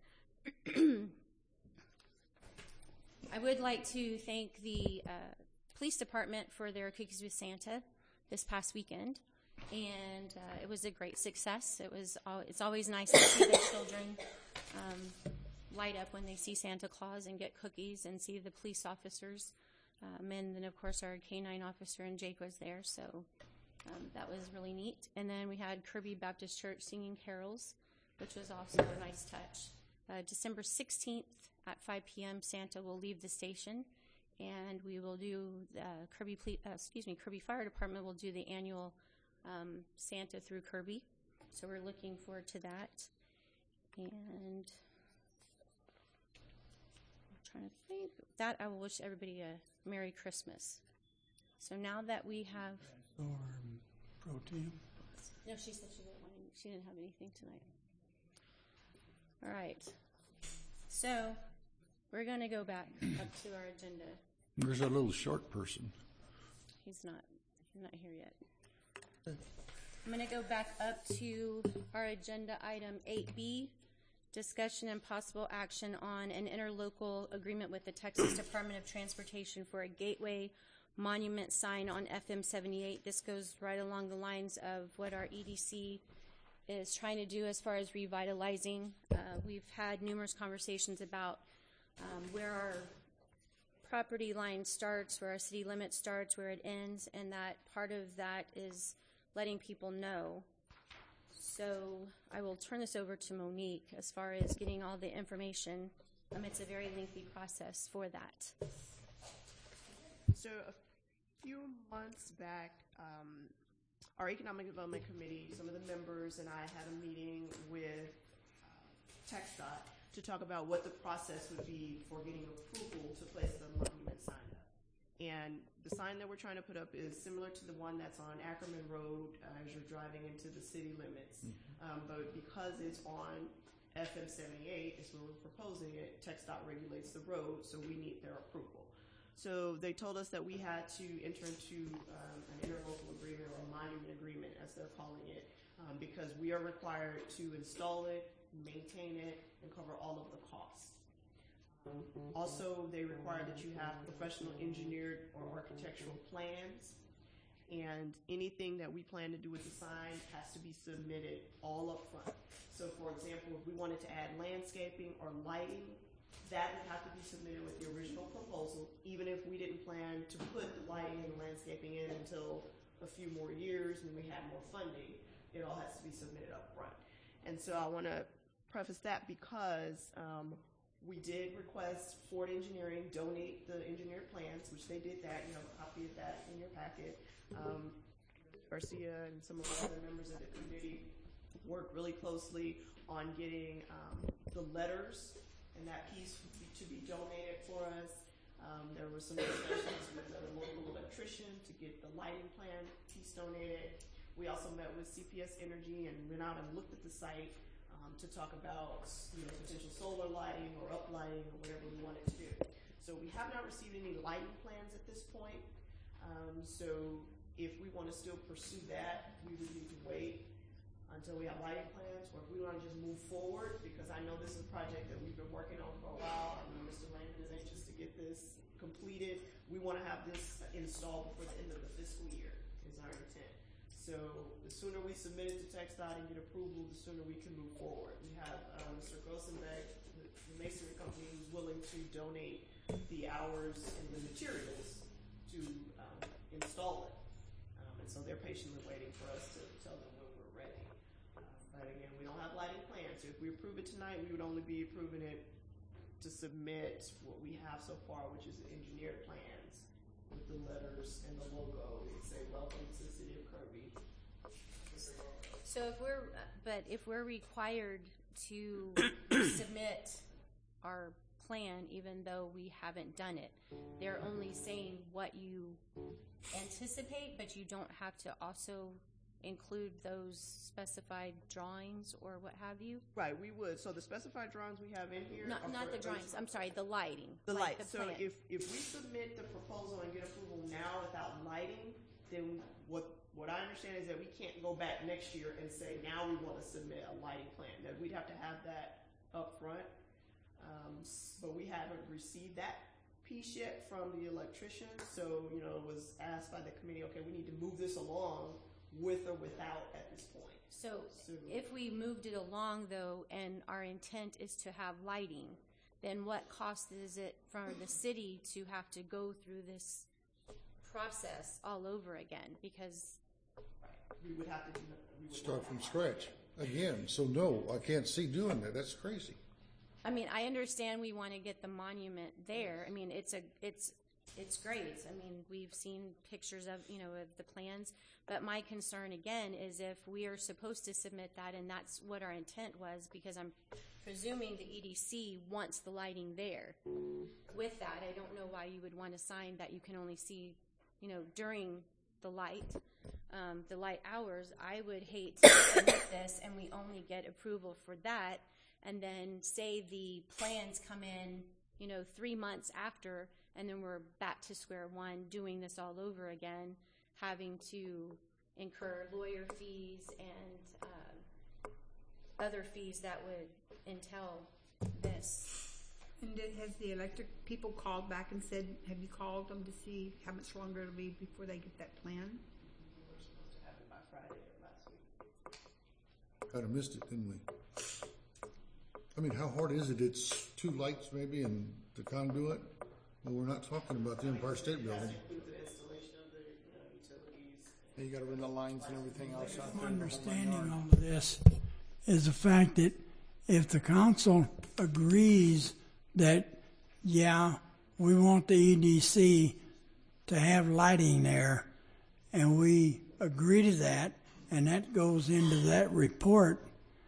I would like to thank the police department for their Cookies with Santa this past weekend, and it was a great success. It's always nice to see the children light up when they see Santa Claus and get cookies, and see the police officers. And then, of course, our K-9 officer and Jake was there, so that was really neat. And then we had Kirby Baptist Church singing carols, which was also a nice touch. December 16th at 5 p.m., Santa will leave the station, and we will do Kirby Fire Department will do the annual Santa through Kirby. So we're looking forward to that. And I'm trying to think. That I will wish everybody a Merry Christmas. So now that we have... Or pro tem? No, she said she didn't have anything tonight. All right. So we're going to go back up to our agenda. There's that little short person. He's not here yet. I'm going to go back up to our agenda item 8B, discussion and possible action on an interlocal agreement with the Texas Department of Transportation for a gateway monument sign on FM 78. This goes right along the lines of what our EDC is trying to do as far as revitalizing. We've had numerous conversations about where our property line starts, where our city limit starts, where it ends, and that part of that is letting people know. So I will turn this over to Monique as far as getting all the information. It's a very lengthy process for that. So a few months back, our Economic Development Committee, some of the members and I had a meeting with TxDOT to talk about what the process would be for getting approval to place the monument sign up. And the sign that we're trying to put up is similar to the one that's on Ackerman Road as you're driving into the city limits. But because it's on FM 78, is where we're proposing it, TxDOT regulates the road, so we need their approval. So they told us that we had to enter into an interlocal agreement or a monument agreement, as they're calling it, because we are required to install it, maintain it, and cover all of the costs. Also, they require that you have professional engineered or architectural plans, and anything that we plan to do with the sign has to be submitted all up front. So, for example, if we wanted to add landscaping or lighting, that would have to be submitted with the original proposal, even if we didn't plan to put the lighting and landscaping in until a few more years when we had more funding. It all has to be submitted up front. And so I want to preface that because We did request Ford Engineering donate the engineered plans, which they did that. You have a copy of that in your packet. Garcia and some of the other members of the committee worked really closely on getting the letters and that piece to be donated for us. There were some discussions with a local electrician to get the lighting plan piece donated. We also met with CPS Energy and went out and looked at the site to talk about potential solar lighting or uplighting or whatever we wanted to do. So we have not received any lighting plans at this point. So if we want to still pursue that, we would need to wait until we have lighting plans, or if we want to just move forward, because I know this is a project that we've been working on for a while. I know Mr. Landon is anxious to get this completed. We want to have this installed before the end of the fiscal year is our intent. So the sooner we submit it to TxDOT and get approval, the sooner we can move forward. We have Mr. Grossenbeck, the masonry company, who's willing to donate the hours and the materials to install it. And so they're patiently waiting for us to tell them when we're ready. But again, we don't have lighting plans. So if we approve it tonight, we would only be approving it to submit what we have so far, which is the engineered plans with the letters and the logo. It say "Welcome to the City of Kirby." So if we're required to submit our plan, even though we haven't done it, they're only saying what you anticipate, but you don't have to also include those specified drawings or what have you? Right, we would. So the specified drawings we have in here. Not the drawings. I'm sorry, the lighting. The like light. the So plan. if we submit the proposal and get approval now without lighting, then what I understand is that we can't go back next year and say now we want to submit a lighting plan. That we'd have to have that up front. But we haven't received that piece yet from the electrician. So it was asked by the committee. Okay, we need to move this along with or without at this point. So if we moved it along, though, and our intent is to have lighting, then what cost is it for the city to have to go through this process all over again? Because we would have to start from scratch again. So no, I can't see doing that. That's crazy. I mean, I understand we want to get the monument there. I mean, it's great. I mean, we've seen pictures of the plans, but my concern again is if we are supposed to submit that, and that's what our intent was, because I'm presuming the EDC wants the lighting there. With that, I don't know why you would want to sign that you can only see, during the light hours. I would hate to submit this and we only get approval for that, and then say the plans come in, 3 months after, and then we're back to square one, doing this all over again, having to incur lawyer fees and other fees that would entail this. And has the electric people called back and said, have you called them to see how much longer it'll be before they get that plan? We were supposed to have it by Friday of last week. Kind of missed it, didn't we? I mean, how hard is it? It's 2 lights maybe and the conduit? Well, we're not talking about the Empire State Building. The installation of the utilities. You got to run the lines and everything else out My there. understanding on this is the fact that if the council agrees that, yeah, we want the EDC to have lighting there, and we agree to that, and that goes into that report,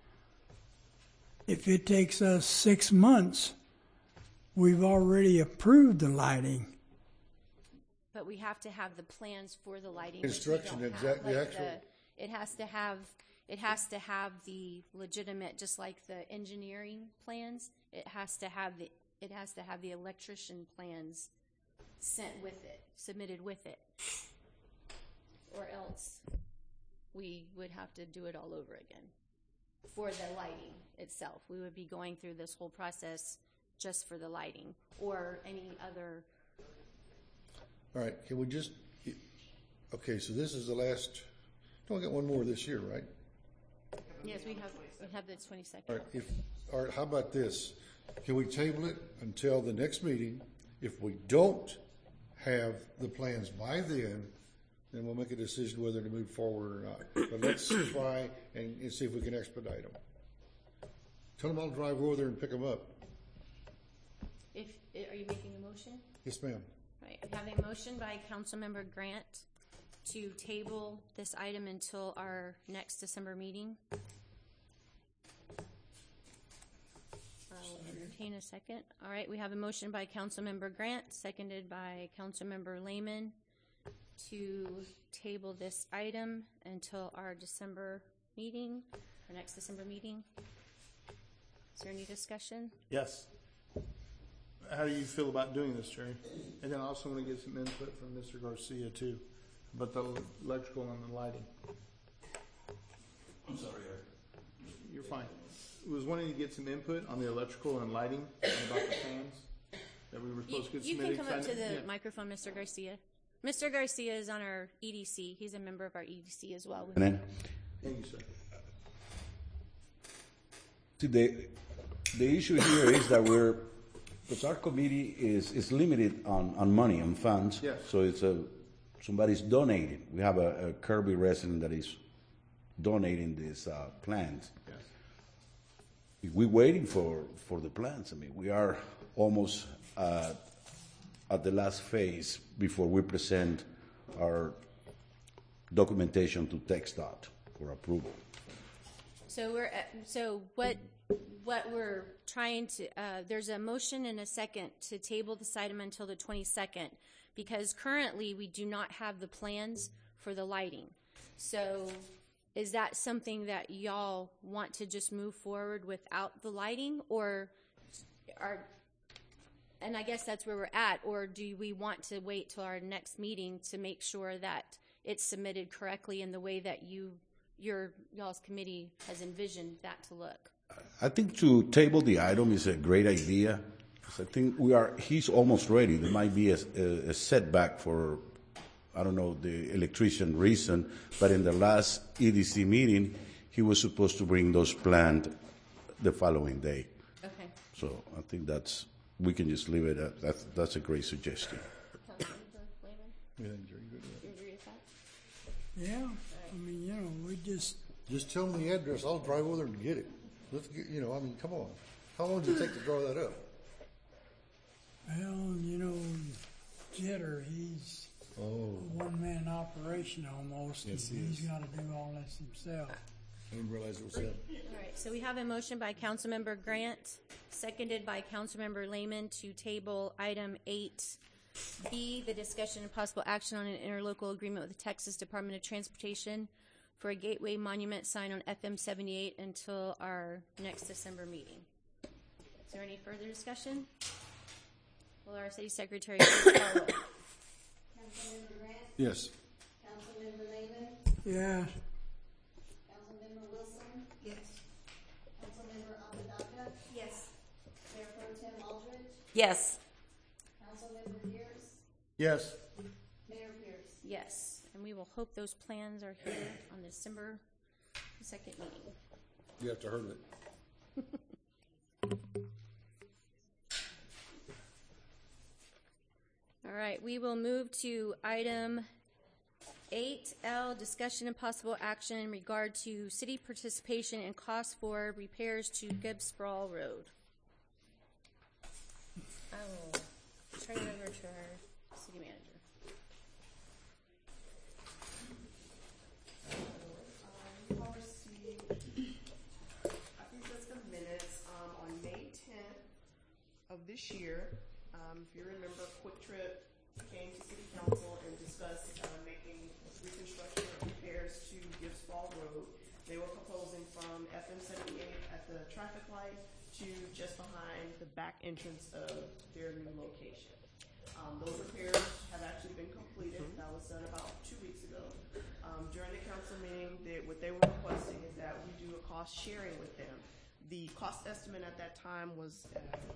if it takes us 6 months, we've already approved the lighting. But we have to have the plans for the lighting. Instruction, exactly. It has to have the legitimate, just like the engineering plans. It has to have the electrician plans sent with it, submitted with it, or else we would have to do it all over again. For the lighting itself, we would be going through this whole process just for the lighting or any other. All right, can we just, okay, so this is the last, don't we get one more this year, right? Yes, we have the 22nd. All right, how about this? Can we table it until the next meeting? If we don't have the plans by then we'll make a decision whether to move forward or not. But let's try and see if we can expedite them. Tell them I'll drive over there and pick them up. Are you making a motion? Yes, ma'am. Right, I have a motion by Councilmember Grant to table this item until our next December meeting. I'll entertain a second. All right, we have a motion by Councilmember Grant, seconded by Councilmember Lehman, to table this item until our December meeting, our next December meeting. Is there any discussion? Yes. How do you feel about doing this, Jerry? And then I also want to get some input from Mr. Garcia too, about the electrical and the lighting. I'm sorry, You're fine. I was wanting to get some input on the electrical and lighting and about the fans that we were supposed to get You submitted. can come up to the microphone, Mr. Garcia. Mr. Garcia is on our EDC. He's a member of our EDC as well. Thank you, sir. See, the issue here is that because our committee is limited on money, on funds. Yes. So it's somebody's donating. We have a Kirby resident that is donating these plans. Yes. We're waiting for the plans. I mean, we are almost at the last phase before we present our documentation to TxDOT for approval. So what we're trying to, there's a motion and a second to table this item until the 22nd, because currently we do not have the plans for the lighting. So is that something that y'all want to just move forward without the lighting, or and I guess that's where we're at, or do we want to wait till our next meeting to make sure that it's submitted correctly in the way that y'all's committee has envisioned that to look? I think to table the item is a great idea, because I think he's almost ready. There might be a setback for, I don't know, the electrician reason, but in the last EDC meeting, he was supposed to bring those plans the following day. Okay. So I think we can just leave it at that. That's a great suggestion. You agree with that? Yeah, I mean, we just tell them the address. I'll drive over there and get it. Let's get, I mean, come on. How long does it take to draw that up? Well, Jeter, he's a one-man operation almost. Yes, he he's is. got to do all this himself. I didn't realize it was him. All right, so we have a motion by Councilmember Grant, seconded by Councilmember Lehman, to table item 8B, the discussion and possible action on an interlocal agreement with the Texas Department of Transportation for a Gateway Monument sign on FM 78 until our next December meeting. Is there any further discussion? Will our city secretary please follow up? Councilmember Grant? Yes. Councilmember Lehman? Yeah. Councilmember Wilson? Yes. Councilmember Apodaca? Yes. Mayor Pro Tem Aldridge? Yes. Councilmember Pierce? Yes. Mayor Pierce? Yes, and we will hope those plans are here on December 2nd meeting. You have to hurdle it. All right, we will move to item 8L, discussion and possible action in regard to city participation and cost for repairs to Gibbs Sprawl Road. I will turn it over to our city manager. You all received, I think that's the minutes, on May 10th of this year. If you remember, Quick Trip came to City Council and discussed making reconstruction or repairs to Gibbs Sprawl Road. They were proposing from FM 78 at the traffic light to just behind the back entrance of their new location. Those repairs have actually been completed. That was done about 2 weeks ago. During the council meeting, what they were requesting is that we do a cost sharing with them. The cost estimate at that time was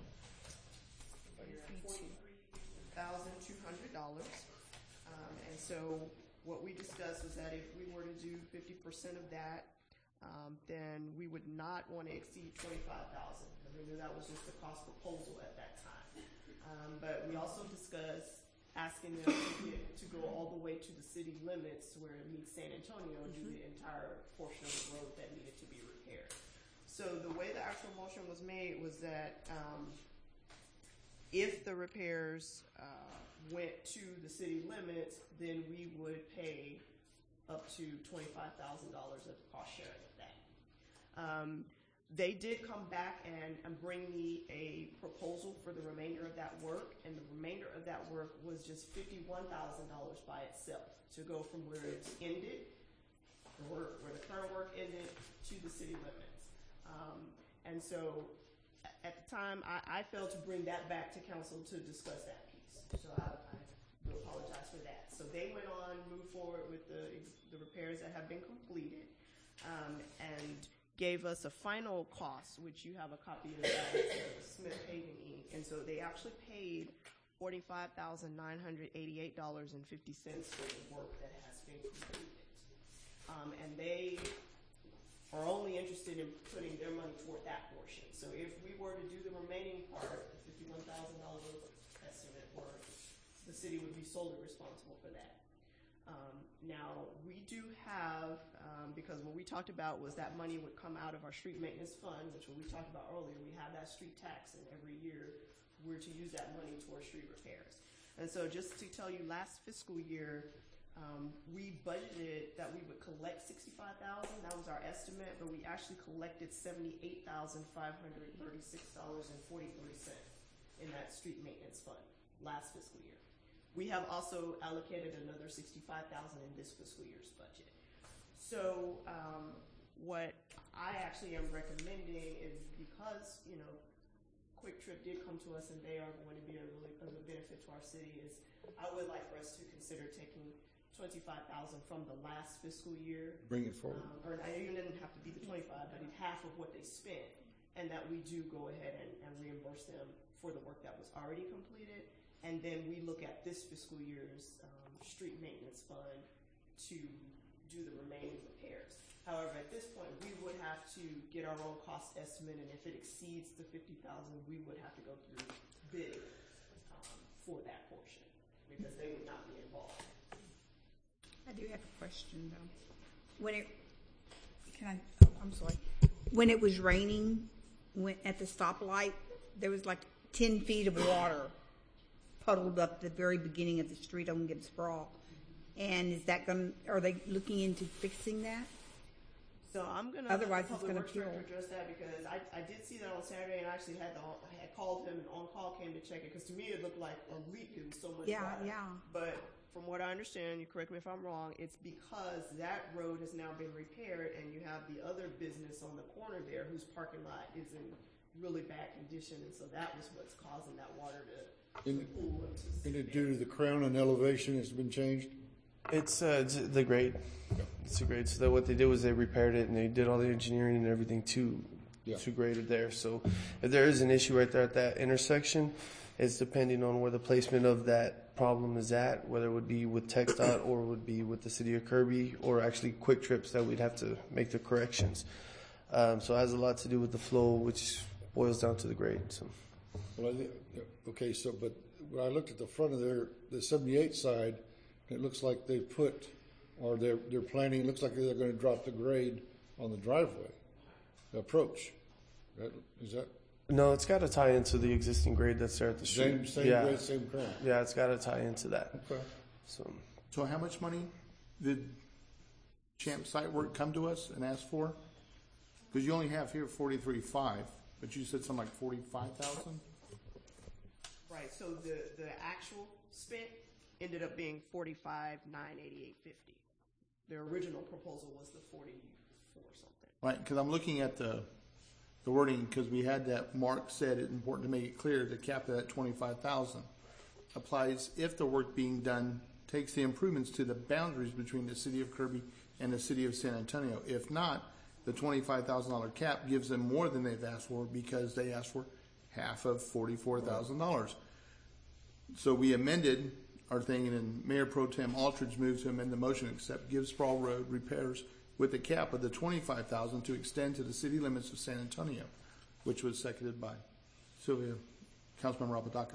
$43,200. And so what we discussed was that if we were to do 50% of that, then we would not want to exceed $25,000. Remember, that was just the cost proposal at that time. But we also discussed asking them to go all the way to the city limits where it meets San Antonio and do the entire portion of the road that needed to be repaired. So the way the actual motion was made was that If the repairs went to the city limits, then we would pay up to $25,000 of cost sharing of that. They did come back and bring me a proposal for the remainder of that work, and the remainder of that work was just $51,000 by itself to go from where it's ended, where the current work ended, to the city limits. And so at the time, I failed to bring that back to council to discuss that piece. So I do apologize for that. So they went on, moved forward with the repairs that have been completed, and gave us a final cost, which you have a copy of that, Smith Paving Inc. And so they actually paid $45,988.50 for the work that has been completed. And they are only interested in putting their money toward that portion. So if we were to do the remaining part, the $51,000 estimate work, the city would be solely responsible for that. Now, we do have, because what we talked about was that money would come out of our street maintenance fund, which what we talked about earlier, we have that street tax, and every year we're to use that money towards street repairs. And so just to tell you, last fiscal year, we budgeted that we would collect $65,000. That was our estimate, but we actually collected $78,536.43 in that street maintenance fund last fiscal year. We have also allocated another $65,000 in this fiscal year's budget. So what I actually am recommending is, because Quick Trip did come to us and they are going to be a benefit to our city, is I would like for us to consider taking $25,000 from the last fiscal year. Bring it forward. Or it even didn't have to be the 25, but half of what they spent, and that we do go ahead and reimburse them for the work that was already completed. And then we look at this fiscal year's street maintenance fund to do the remaining repairs. However, at this point, we would have to get our own cost estimate, and if it exceeds the $50,000, we would have to go through bid for that portion, because they would not be involved. I do have a question though. I'm sorry. When it was raining, at the stoplight, there was like 10 feet of water puddled up the very beginning of the street on Gibbs Sprawl. And are they looking into fixing that? So I'm going to Otherwise let the it's Public gonna Works cure. Director address that, because I did see that on Saturday, and I actually had called him, and on-call came to check it, because to me it looked like a leak. It was so much water. Yeah. But from what I understand, you correct me if I'm wrong, it's because that road has now been repaired, and you have the other business on the corner there whose parking lot is in really bad condition, and so that was what's causing that water to pool into the And it due to the crown and elevation has been changed? It's the grade. It's a grade. So what they did was they repaired it, and they did all the engineering and everything to grade it there. So if there is an issue right there at that intersection, it's depending on where the placement of that problem is at, whether it would be with TxDOT or would be with the city of Kirby, or actually Quick Trips that we'd have to make the corrections. So it has a lot to do with the flow, which boils down to the grade. So. Well, okay, so but when I looked at the front of the 78 side, it looks like they put, or they're planning, it looks like they're going to drop the grade on the driveway, the approach. Is that? No, it's got to tie into the existing grade that's there at the street. Same grade, same crown. Yeah, it's got to tie into that. Okay. So how much money did Champ site work come to us and ask for? Because you only have here 43.5, but you said something like 45,000. Right. So the actual spent ended up being $45,988.50. The original proposal was the 44 something. Right, because I'm looking at the wording, because we had that Mark said it's important to make it clear the cap of that 25,000 applies if the work being done takes the improvements to the boundaries between the city of Kirby and the city of San Antonio. If not, the $25,000 cap gives them more than they've asked for, because they asked for half of $44,000. So we amended our thing, and Mayor Pro Tem Aldridge moved to amend the motion to accept Gibbs Sprawl Road repairs with a cap of the $25,000 to extend to the city limits of San Antonio, which was seconded by Sylvia, Councilmember Apodaca.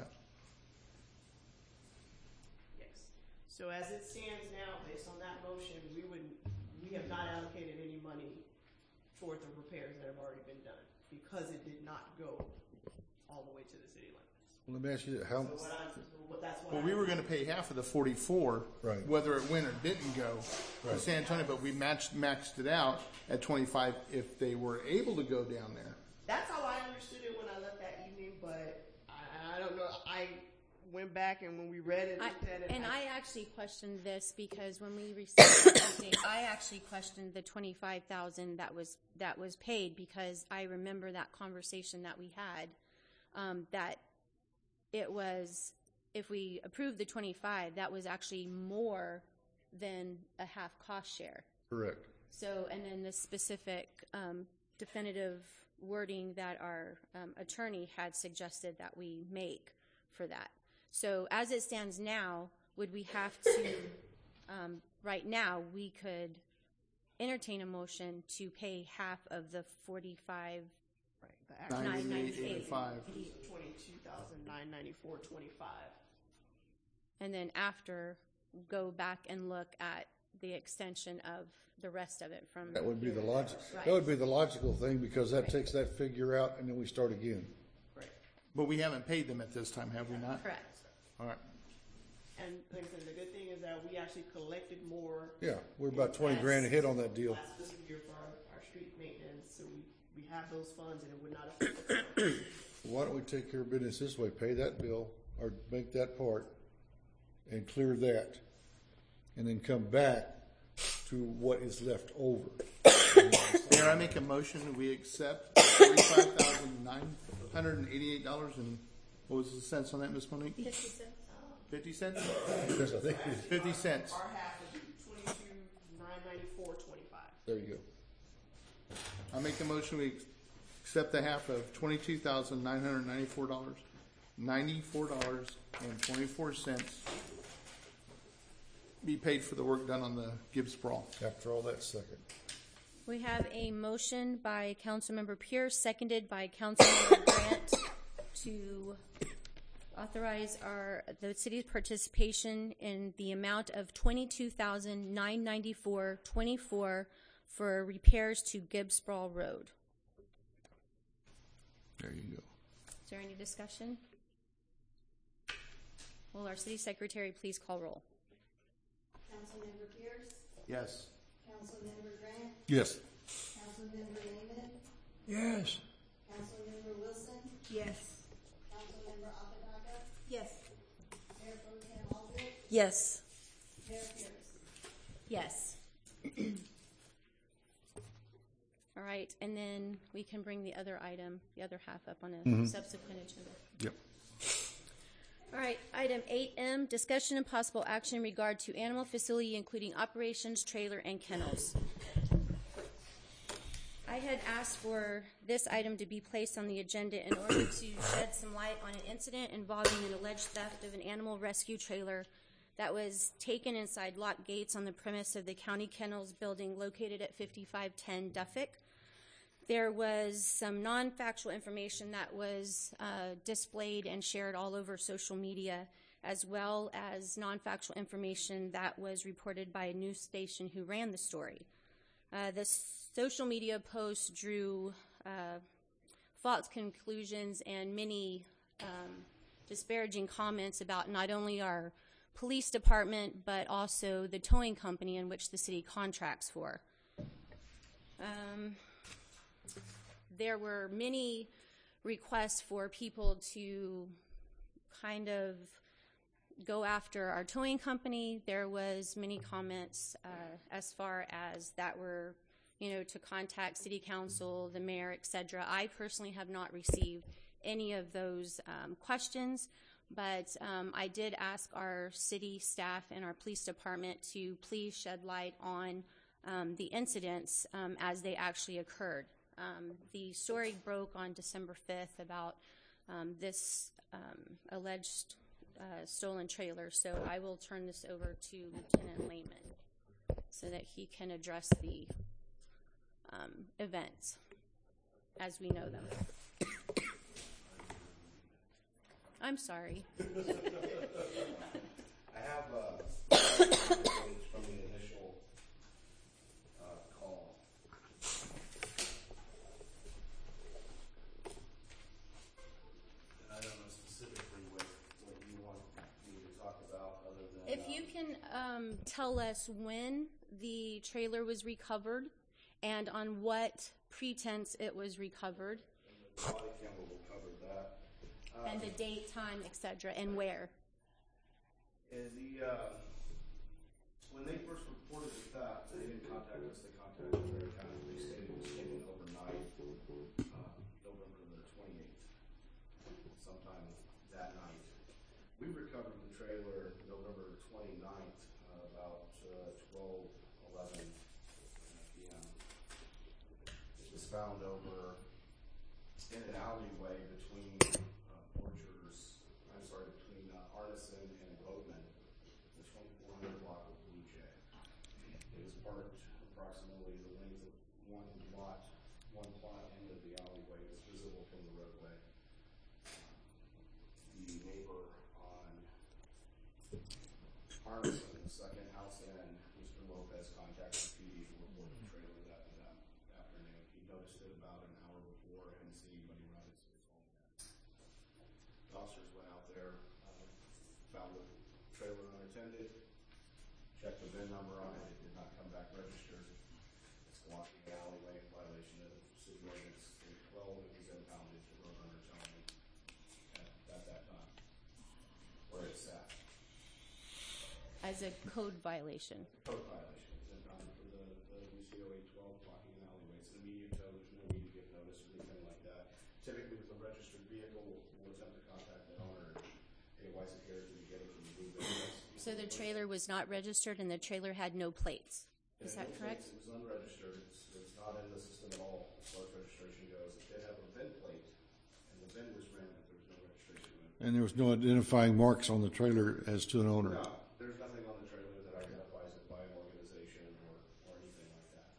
Yes. So as it stands now, based on that motion, we have not allocated any money toward the repairs that have already been done, because it did not go all the way to the city limits. Let me ask you that. How? Well, we were going to pay half of the 44, right, whether it went or didn't go to San Antonio, but we maxed it out at 25 if they were able to go down there. That's how I understood it when I left that evening, but I don't know. I went back and when we read it, looked at it. And I actually questioned this because when we received the update, I actually questioned the $25,000 that was paid because I remember that conversation that we had, that it was, if we approved the 25, that was actually more than a half cost share. Correct. So, and then the specific definitive wording that our attorney had suggested that we make for that. So as it stands now, would we have to, right now, we could entertain a motion to pay half of the 45, right, the $998. $22,994.25. And then after, go back and look at the extension of the rest of it from. That would be the logic. Right. That would be the logical thing because that takes that figure out and then we start again. Right. But we haven't paid them at this time, have we not? Correct. All right. And like I said, the good thing is that we actually collected more. Yeah, we're about 20 grand a hit on that deal. Last fiscal year for our street maintenance, so we have those funds and it would not affect us. Why don't we take care of business this way? Pay that bill or make that part and clear that, and then come back to what is left over. Mayor, I make a motion that we accept $45,988 and what was the cents on that, Ms. Monique? 50 cents. 50 cents? Yes, I think 50 cents. Our half would be $22,994.25. There you go. I make a motion we accept the half of $22,994, $94.24 be paid for the work done on the Gibbs Sprawl. After all that, second. We have a motion by Councilmember Pierce, seconded by Councilmember Grant, to authorize the city's participation in the amount of $22,994.24 for repairs to Gibbs Sprawl Road. There you go. Is there any discussion? Will our city secretary please call roll? Councilmember Pierce? Yes. Councilmember Grant? Yes. Councilmember Lehman? Yes. Councilmember Wilson? Yes. Councilmember Apodaca? Yes. Mayor Pro Tem Aldridge? Yes. Mayor Pierce? Yes. All right, and then we can bring the other item, the other half up on a subsequent agenda. Yep. All right, item 8M, discussion and possible action in regard to animal facility, including operations, trailer, and kennels. I had asked for this item to be placed on the agenda in order to shed some light on an incident involving an alleged theft of an animal rescue trailer that was taken inside locked gates on the premise of the County Kennels building located at 5510 Duffick. There was some non-factual information that was displayed and shared all over social media, as well as non-factual information that was reported by a news station who ran the story. The social media posts drew false conclusions and many disparaging comments about not only our police department, but also the towing company in which the city contracts for. There were many requests for people to kind of go after our towing company. There was many comments as far as that were, to contact city council, the mayor, etc. I personally have not received any of those questions, but I did ask our city staff and our police department to please shed light on the incidents as they actually occurred. The story broke on December 5th about this alleged stolen trailer, so I will turn this over to Lieutenant Lehman so that he can address the events as we know them. I'm sorry. I have from the initial call. And I don't know specifically tell us when the trailer was recovered and on what pretense it was recovered? The body camera will cover that. And the date, time, etc., and where? When they first reported the theft, they didn't contact us. They contacted Marion County. They stated it was taken overnight, November the 28th, sometime that night. We recovered the trailer November 29th, about 12:11 p.m. It was found over in an alleyway between Arneson and Boatman, the 2400 block of Blue Jay. It was parked approximately the length of one plot end of the alleyway. It was visible from the roadway. The neighbor on Arneson, the second house in, Mr. Lopez, contacted PD to report the trailer that afternoon. He noticed it about an hour before and hadn't seen anybody run its home yet. The officers went out there, found the trailer unattended, checked the VIN number on it. It did not come back registered. It's blocking the alleyway in violation of City Ordinance 12. It was impounded to Roadrunner Towing at that time, where it sat. As a code violation. Code violation. It's impounded for the UCO 812 blocking an alleyway. It's an immediate tow. There's no immediate notice or anything like that. Typically, with a registered vehicle, we'll attempt to contact the owner. Hey, why is it here? Did you get it from the blue business? So the trailer was not registered and the trailer had no plates. Is that correct? It was unregistered. It's not in the system at all as far as registration goes. It did have a VIN plate, and the VIN was ran, but there was no registration. And there was no identifying marks on the trailer as to an owner. No, there's nothing on the trailer that identifies it by an organization or anything like that.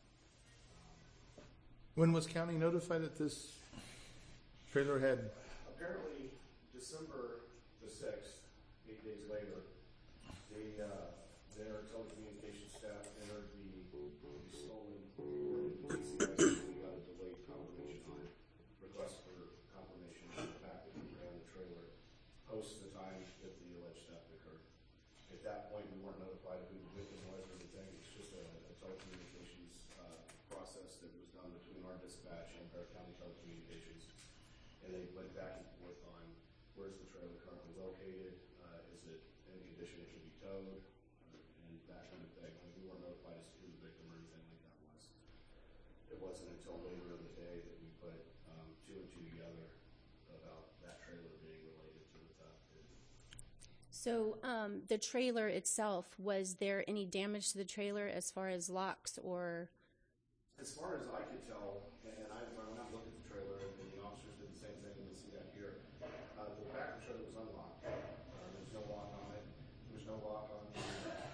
When was county notified that this trailer had? Apparently, December the 6th, 8 days later, their telecommunications staff entered the stolen PCS. We got a delayed confirmation on it, request for confirmation on the fact that we ran the trailer post the time that the alleged theft occurred. At that point, we weren't notified of who the victim was or anything. It's just a telecommunications process that was done between our dispatch and Bear County Telecommunications. And they went back and forth on where's the trailer currently located, is it in condition it should be towed, and that kind of thing. Like, we weren't notified as to who the victim or anything like that was. It wasn't until later in the day that we put two and two together about that trailer being related to the theft. So the trailer itself, was there any damage to the trailer as far as locks or? As far as I could tell, and when I looked at the trailer, and the officers did the same thing, and you see that here, the back of the trailer was unlocked. There was no lock on it. There was no lock on the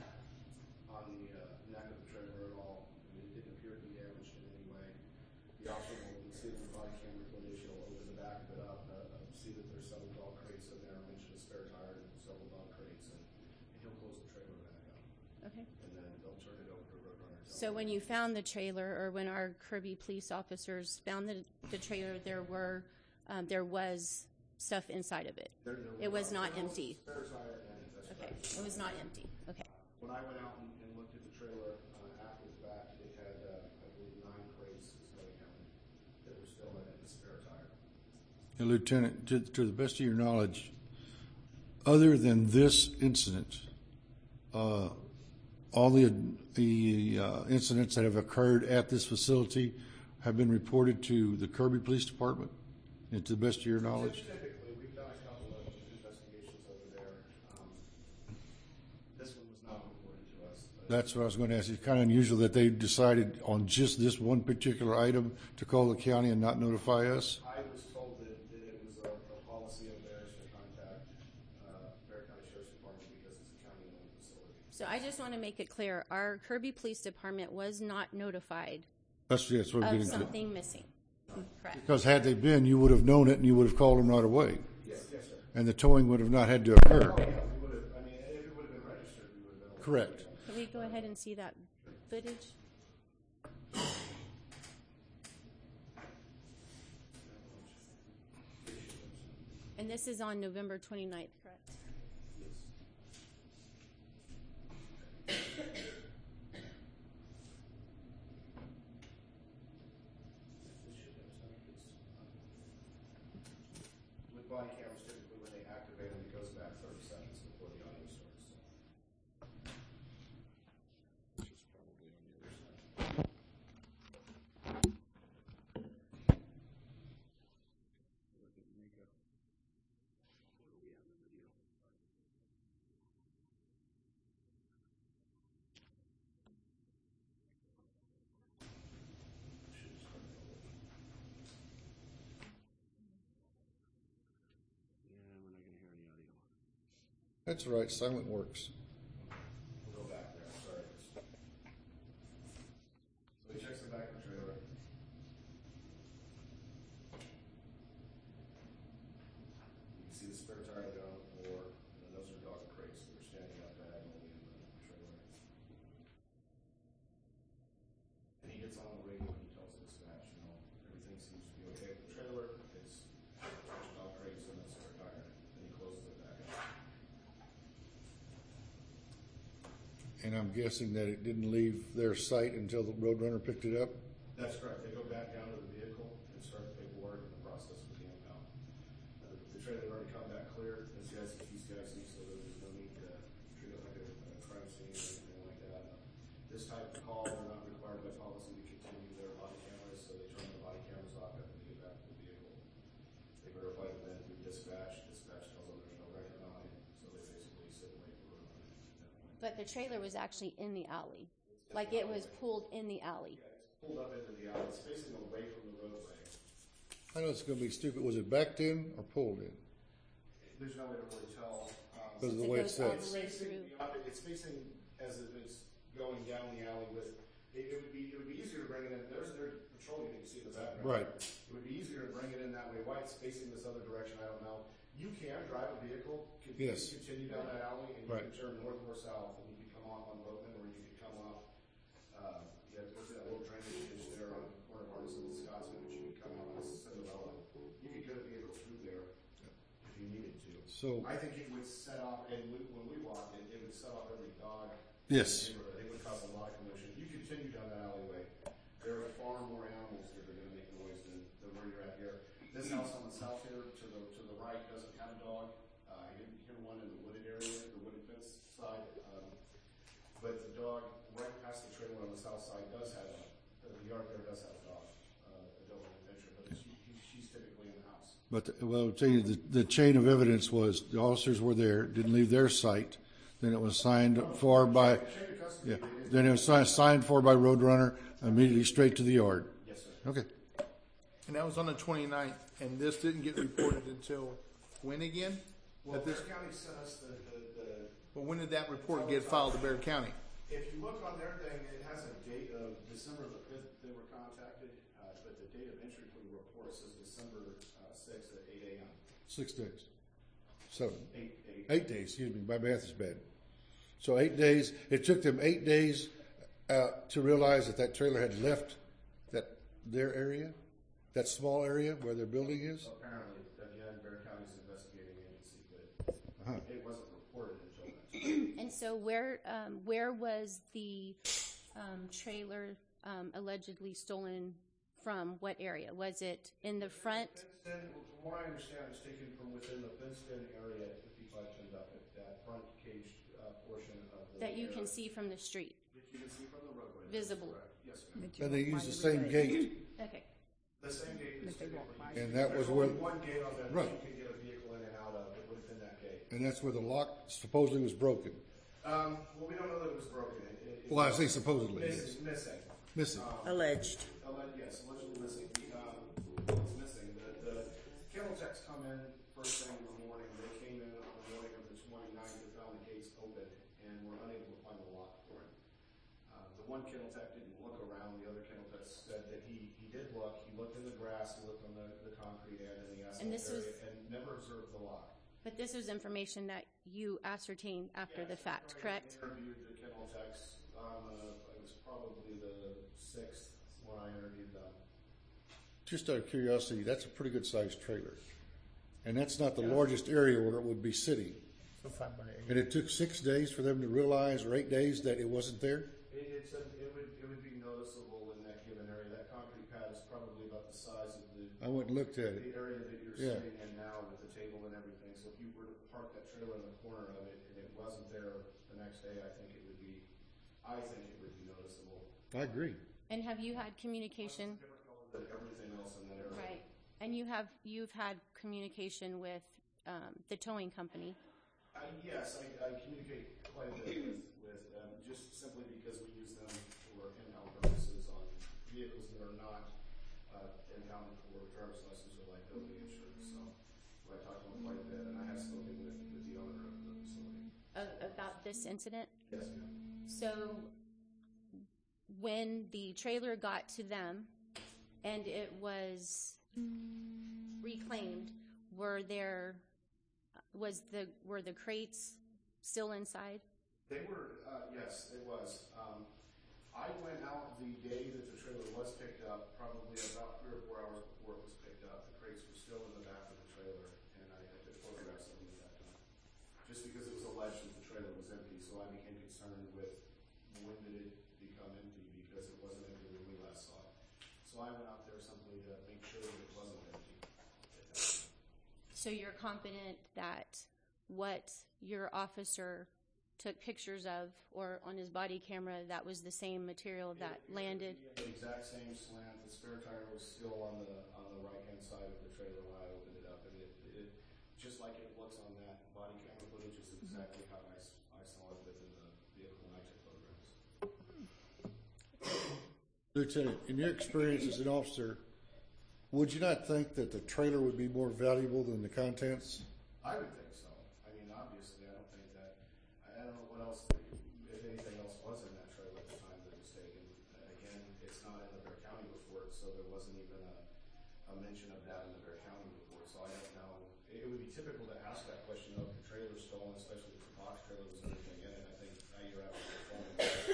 neck of the trailer at all. I mean, it didn't appear to be damaged in any way. The officer will see the body camera footage. He'll open the back of it up, see that there's several dog crates in there. I mentioned a spare tire and several dog crates, and he'll close the trailer back up. Okay. And then they'll turn it over to Roadrunner. So when you found the trailer, or when our Kirby police officers found the trailer, there was stuff inside of it. It was not empty. Okay, it was not empty. Okay. When I went out and looked at the trailer after the fact, it had, I believe, 9 crates, is what I counted, that were still in it, the spare tire. Hey, Lieutenant, to the best of your knowledge, other than this incident, all the incidents that have occurred at this facility have been reported to the Kirby Police Department, and to the best of your knowledge? Typically, we've done a couple of investigations over there. This one was not reported to us. That's what I was going to ask. It's kind of unusual that they decided on just this one particular item to call the county and not notify us. I was told that it was a policy of theirs to contact Bear County Sheriff's Department because it's a county-owned facility. So I just want to make it clear, our Kirby Police Department was not notified That's what I'm of getting something missing. Correct. Because had they been, you would have known it and you would have called them right away. Yes, sir. And the towing would have not had to occur. Oh, yeah, we would have, I mean, if it would have been registered, we would have been. Correct. Can we go ahead and see that footage? And this is on November 29th, correct? Yes. body cameras, typically when they activate them, it goes back 30 seconds before the audio starts. Which is probably on the other side. That's right, silent works. We'll go back there, sorry. So he checks the back of the trailer. You can see the spare tire down on the floor, and then those are dog crates that are standing up diagonally in the trailer. And he gets on the radio and he tells dispatch, everything seems to be okay with the trailer. It's dog crates and a spare tire. Then he closes it back up. And I'm guessing that it didn't leave their site until the Roadrunner picked it up? That's correct. They go back down to the vehicle and start the paperwork and the process of the impound. The trailer had already come back clear, as you guys see, so there's no need to treat it like a crime scene or anything like that. This type of call, they're not required by policy to continue their body cameras, so they turn the body cameras off after they get back to the vehicle. They verify the event through dispatch. Dispatch tells them there's no record on it, so they basically sit and wait for Roadrunner at that point. But the trailer was actually in the alley. Like it was pulled in the alley. Yeah, it's pulled up into the alley. It's facing away from the roadway. I know it's going to be stupid. Was it backed in or pulled in? There's no way to really tell. Because of the way it's set. It's facing as if it's going down the alley with. It would be easier to bring it in. There's patrol unit you see in the background. Right. It would be easier to bring it in that way. Why it's facing this other direction, I don't know. You can drive a vehicle, Yes. continue down that alley, and you Right. can turn north or south, and you can come off on Boatman, or you can come off. You have that little drainage ditch there on the corner of Artisan and Scotsman, but you can come out on Cinderella. You could get a vehicle through there if you needed to. So I think it would set off, and when we walked it would set off every dog. Yes. In the neighborhood. It would cause a lot of commotion. You continue down that alleyway. There are far more animals that are going to make noise than where you're at here. This house on the south here to the right doesn't have a dog. I didn't hear one in the wooded area, the wooded fence side. But the dog right past the trailer on the south side does have the yard there does have a dog, a Doberman Adventure, but she's typically in the house. But I'll tell you, the chain of evidence was the officers were there, didn't leave their site. Then it was signed for by, yeah. Then it was signed for by Roadrunner, immediately straight to the yard. Yes, sir. Okay. And that was on the 29th, and this didn't get reported until when again? Well, Bear County sent us the Well, when did that report get filed to Bear County? If you look on their thing, it has a date of December the 5th they were contacted, but the date of entry for the report says December 6th at 8 a.m. 6 days. 7. 8 days, excuse me. My math is bad. So 8 days. It took them 8 days to realize that trailer had left their area, that small area where their building is. Apparently, again, Bear County's investigating agency, but it wasn't reported until then. And so where was the trailer allegedly stolen from? What area? Was it in the front? From what I understand, it's taken from within the fenced-in area at 55 Penducket, that front caged portion of the That you area. can see from the street? That you can see from the roadway. Visible? Yes, ma'am. And they used the same gate. Okay. The same gate is typically And that was There's where. only one gate on that Right. you can get a vehicle in and out of. It would have been that gate. And that's where the lock supposedly was broken. Well, we don't know that it was broken. Well, I say supposedly, yes. Missing. Missing. Alleged. Yes, allegedly missing. It's missing. The kennel techs come in first thing in the morning. They came in on the morning of the 29th and found the gates open and were unable to find the lock for it. The one kennel tech didn't look around. The other kennel tech said that he did look. He looked in the grass. He looked on the concrete and in the asphalt area and never observed the lock. But this was information that you ascertained after the fact, correct? I interviewed the kennel techs on it was probably the 6th when I interviewed them. Just out of curiosity, that's a pretty good sized trailer. And that's not the largest area where it would be sitting. So 5 by 8. And it took 6 days for them to realize, or 8 days, that it wasn't there? It would be noticeable in that given area. That concrete pad is probably about the size of the I went and looked at it. The area that you're Yeah. sitting in now with the table and everything. So if you were to park that trailer in the corner of it and it wasn't there the next day, I think it would be noticeable. I agree. And have you had communication? Different color than everything else in that area. Right. And you've had communication with the towing company? Yes, I communicate quite a bit with them, just simply because we use them for impound purposes on vehicles that are not impounded for driver's license or liability insurance. So I talk to them quite a bit, and I have spoken with the owner of the facility. About this incident? Yes, ma'am. So when the trailer got to them and it was reclaimed, were the crates still inside? They were, yes, it was. I went out the day that the trailer was picked up, probably about 3 or 4 hours before it was picked up. The crates were still in the back of the trailer, and I took photographs of them at that time. Just because it was alleged that the trailer was empty, so I became concerned with when did it become empty, because it wasn't empty when we last saw it. So I went out there simply to make sure that it wasn't empty. So you're confident that what your officer took pictures of, or on his body camera, that was the same material that landed? The exact same slant. The spare tire was still on the right-hand side of the trailer when I opened it up, and it just like it looks on that body camera footage is exactly how I saw it within the vehicle when I took photographs. Lieutenant, in your experience as an officer, would you not think that the trailer would be more valuable than the contents? I would think so. I mean, obviously, I don't think that. I don't know what else, if anything else, was in that trailer at the time that it was taken. Again, it's not in the Bexar County report, so there wasn't even a mention of that in the Bexar County report. So I don't know. It would be typical to ask that question of the trailer stolen, especially if the box trailer was everything in it. I think now you're out of the phone.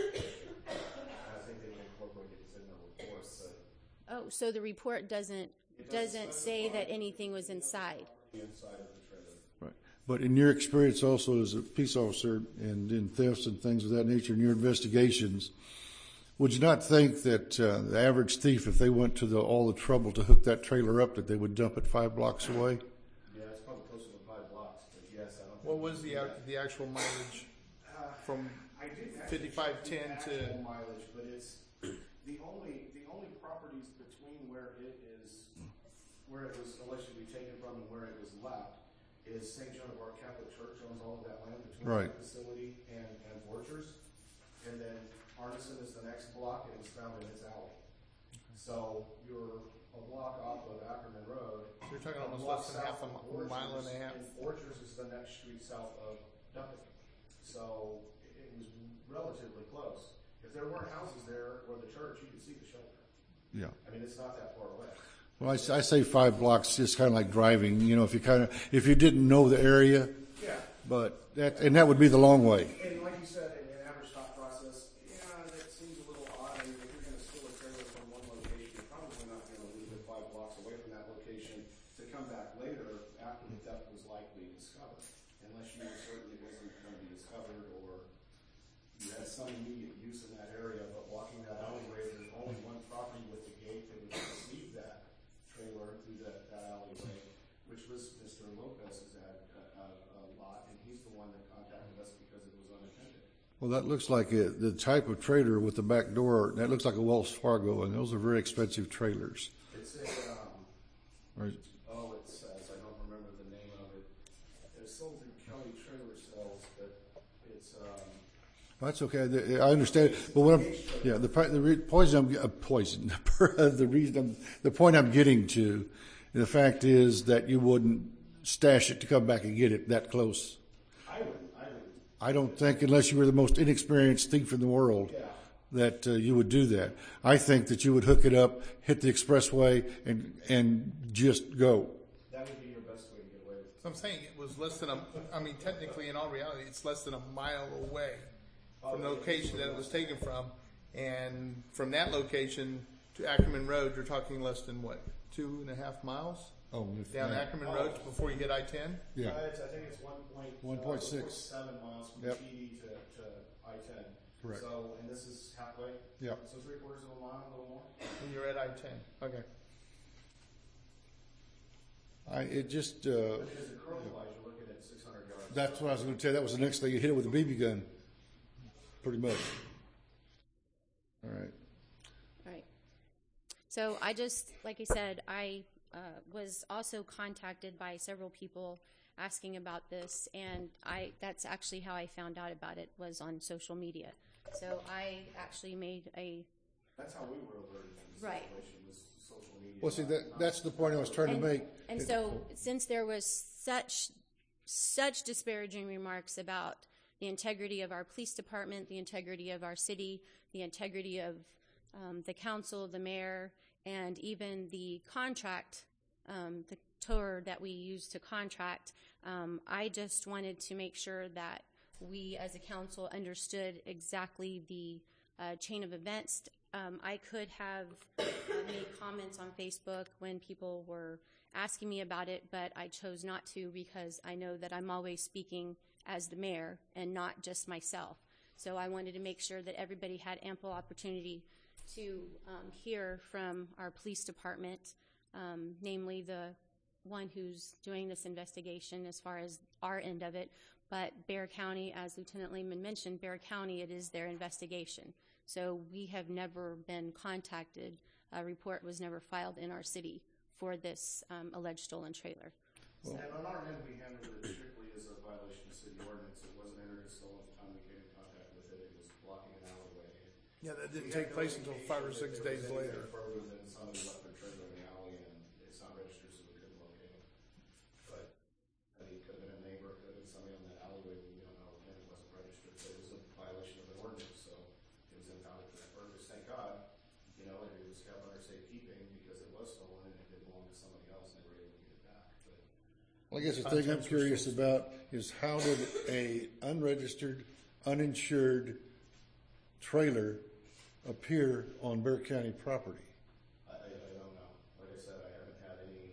I think they would incorporate it in the report. Oh, so the report doesn't say that anything was inside? Inside of the trailer. Right. But in your experience also as a peace officer and in thefts and things of that nature, in your investigations, would you not think that the average thief, if they went to all the trouble to hook that trailer up, that they would dump it 5 blocks away? Yeah, it's probably closer to 5 blocks, but yes, I don't. What was the actual mileage from 5510 to mileage? But it's the only properties between where it was allegedly taken from and where it was left is St. Joan of Arc Catholic Church owns all of that land between Right. the facility and Borchers, and then Arneson is the next block and it's found in its alley. So you're a block off of Ackerman Road. So you're talking almost less than half a mile and a half. And Borchers is the next street south of Duncan. So it was relatively close. If there weren't houses there or the church, you could see the shelter. Yeah. I mean, it's not that far away. Well, I say 5 blocks, just kind of like driving. You know, if you didn't know the area. Yeah. But that would be the long way. And like you said, in an average thought process, that seems a little odd. I mean, if you're going to steal a trailer from one location, you're probably not going to leave it 5 blocks away from that location to come back later after the theft was likely discovered, unless you were certain it wasn't going to be discovered or you had some immediate use in that area. But walking that alleyway, there's only one property with a gate that would receive that trailer through that alleyway, which was Mr. Lopez's lot, and he's the one that contacted us because it was unattended. Well, that looks like the type of trailer with the back door. That looks like a Wells Fargo, and those are very expensive trailers. It's a, Right. it says, I don't remember the name of it. It's sold through Kelly Trailer Sales, but it's, That's okay. I understand. But what the point I'm getting to, the fact is that you wouldn't stash it to come back and get it that close. I wouldn't. I don't think, unless you were the most inexperienced thief in the world, that you would do that. I think that you would hook it up, hit the expressway, and just go. That would be your best way to get away with it. So I'm saying it was less than technically in all reality, it's less than a mile away from the location that it was taken from. And from that location to Ackerman Road, you're talking less than what, 2.5 miles? Oh, down Ackerman Road before you hit I-10? Yeah. I think it's 1.7 miles from TD to I-10. Correct. So, and this is halfway? Yep. So 3/4 of a mile, a little more? And you're at I-10. Okay. It just, Because the crow flies, you're looking at 600 yards. that's what I was going to tell you. That was the next thing. You hit it with a BB gun, pretty much. All right. All right. So I just, like I said, I was also contacted by several people asking about this, and that's actually how I found out about it, was on social media. So I actually made a... That's how we were alerted to the Right. situation, was social media. Well, see, that's the point I was trying to make. And so, since there was such disparaging remarks about the integrity of our police department, the integrity of our city, the integrity of the council, the mayor, and even the contract, the tour that we use to contract, I just wanted to make sure that we as a council understood exactly the chain of events. I could have made comments on Facebook when people were asking me about it, but I chose not to because I know that I'm always speaking as the mayor and not just myself. So I wanted to make sure that everybody had ample opportunity to hear from our police department, namely the one who's doing this investigation as far as our end of it. But Bexar County, as Lieutenant Lehman mentioned, Bexar County, it is their investigation. So we have never been contacted. A report was never filed in our city for this alleged stolen trailer. And on our end, we handled it strictly as a violation of city ordinance. It wasn't entered as stolen at the time we came in contact with it. It was blocking an alleyway. Yeah, that didn't take place until 5 or 6 days later. Further than somebody left their trailer in the alley and it's not registered, so we couldn't locate them. But I mean, it could have been a neighbor, it could have been somebody on that alleyway. We don't know, and it wasn't registered. So it was a violation of an ordinance. So it was impounded for that purpose. Thank God, you know, and it was kept under safekeeping because it was stolen and it did belong to somebody else, and they were able to get it back. But Well, I guess the thing I'm curious about is how did a unregistered, uninsured trailer appear on Bexar County property? I don't know. Like I said, I haven't had any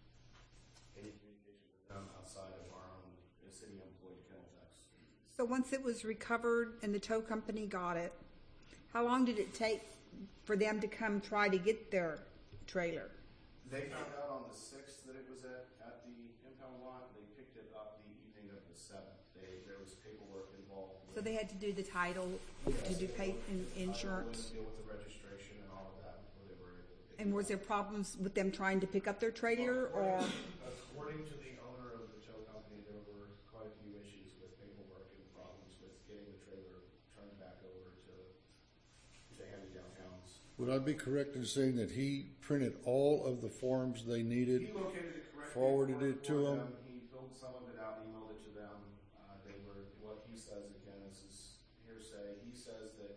communication with them outside of our own city employee kennel techs. So once it was recovered and the tow company got it, how long did it take for them to come try to get their trailer? They found out on the 6th that it was at the impound lot. They picked it up the evening of the 7th. There was paperwork involved. So they had to do the title, to do pay insurance. Deal with the registration and all of that before they were able to pick And was there problems with them trying to pick up their trailer, or? According to the owner of the tow company, there were quite a few issues with paperwork and problems with getting the trailer turned back over to Handy Downtowns. Would I be correct in saying that he printed all of the forms they needed, He located it correctly, forwarded it to them? He filled some of it out, emailed it to them. They were, what he says, again, this is hearsay. He says that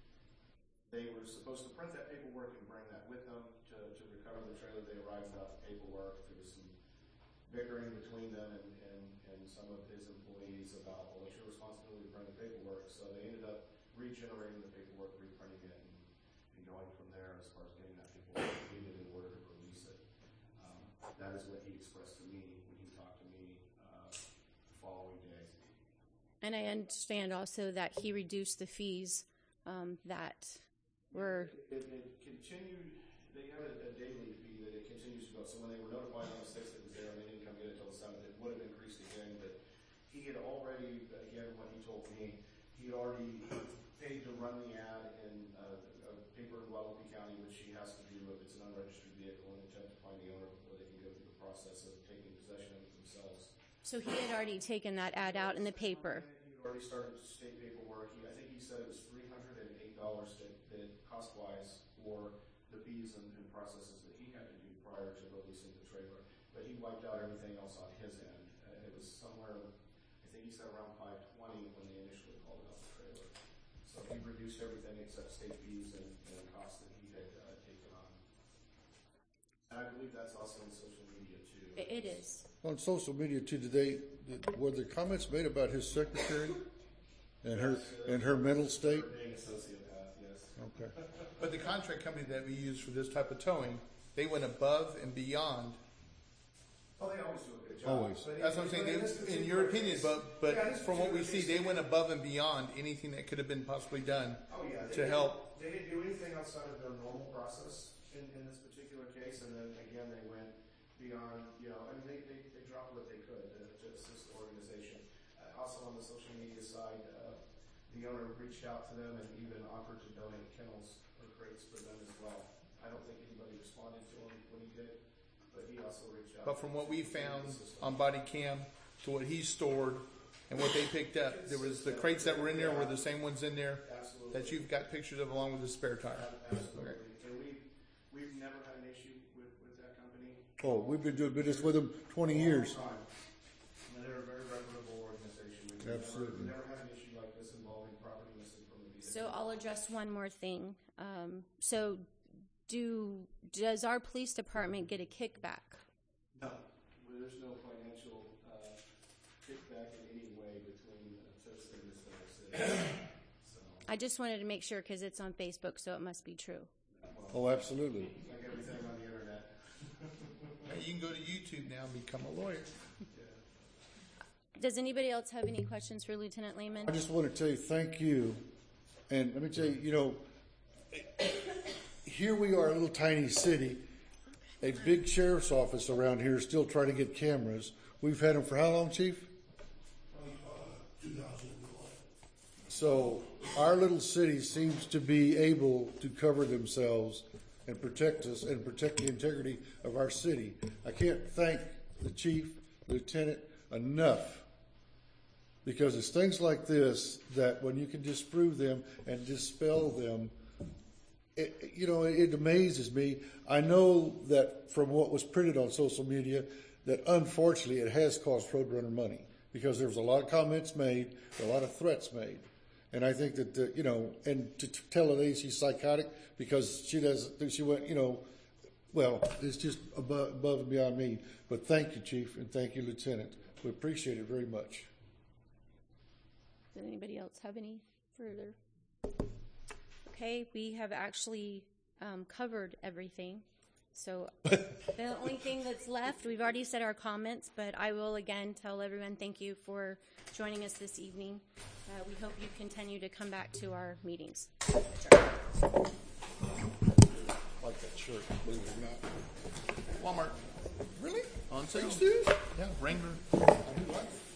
they were supposed to print that paperwork and bring that with them to recover the trailer. They arrived without the paperwork. There was some bickering between them and some of his employees about, well, it's your responsibility to bring the paperwork. So they ended up regenerating the paperwork, reprinting it, and going from there as far as getting that paperwork completed in order to release it. That is what he expressed to me when he talked to me the following day. And I understand also that he reduced the fees that were... It continued, they have a daily fee that it continues to go. So when they were notified on the 6th it was there and they didn't come get it until the 7th, it would have increased again. But he had already, again, what he told me, he had already paid to run the ad in a paper in Guadalupe County, which he has to do if it's an unregistered vehicle, and attempt to find the owner before they can go through the process of taking possession of it themselves. So he had already taken that ad out in the paper. He had already started state paperwork. I think he said it was $308 that cost-wise for the fees and processes that he had to do prior to releasing the trailer. But he wiped out everything else on his end. It was somewhere, I think he said around $520 when they initially called it out the trailer. So he reduced everything except state fees and costs that he had taken on. And I believe that's also on social media too. It is. On social media too, were the comments made about his secretary and her mental state? Being a sociopath, yes. Okay. But the contract company that we use for this type of towing, they went above and beyond. Oh, they always do a good job. Always. That's what I'm saying. In your opinion, but from what we see, they went above and beyond anything that could have been possibly done to help. They didn't do anything outside of their normal process in this particular case, and then again they went beyond. You know, I mean, side, the owner reached out to them and even offered to donate kennels or crates for them as well. I don't think anybody responded to him when he did, but he also reached out. But from what we found on body cam to what he stored and what they picked up, there was the crates that were in there were the same ones in there that you've got pictures of along with the spare tire. Absolutely. And we've never had an issue with that company. Oh, we've been doing business with them 20 years. And they're a very reputable organization. Absolutely. We've never had an issue like this involving property missing from the vehicle. So I'll address one more thing. So does our police department get a kickback? No. There's no financial kickback in any way between Tucson and the city. I just wanted to make sure because it's on Facebook, so it must be true. Oh, absolutely. Like everything on the internet. Hey, you can go to YouTube now and become a lawyer. Does anybody else have any questions for Lieutenant Lehman? I just want to tell you thank you. And let me tell you, you know, here we are, a little tiny city. A big sheriff's office around here is still trying to get cameras. We've had them for how long, Chief? 2012. So our little city seems to be able to cover themselves and protect us and protect the integrity of our city. I can't thank the chief, lieutenant enough, because it's things like this that when you can disprove them and dispel them, it amazes me. I know that from what was printed on social media that unfortunately it has cost Roadrunner money because there was a lot of comments made, a lot of threats made. And I think that, and to tell a lady she's psychotic because she went, well, it's just above and beyond me. But thank you, Chief, and thank you, Lieutenant. We appreciate it very much. Does anybody else have any further? Okay, we have actually covered everything. So the only thing that's left, we've already said our comments, but I will again tell everyone thank you for joining us this evening. We hope you continue to come back to our meetings. Like that shirt, believe it or not. Walmart. Really? On sale. Thanks, dude. Yeah, Wrangler. I do like it.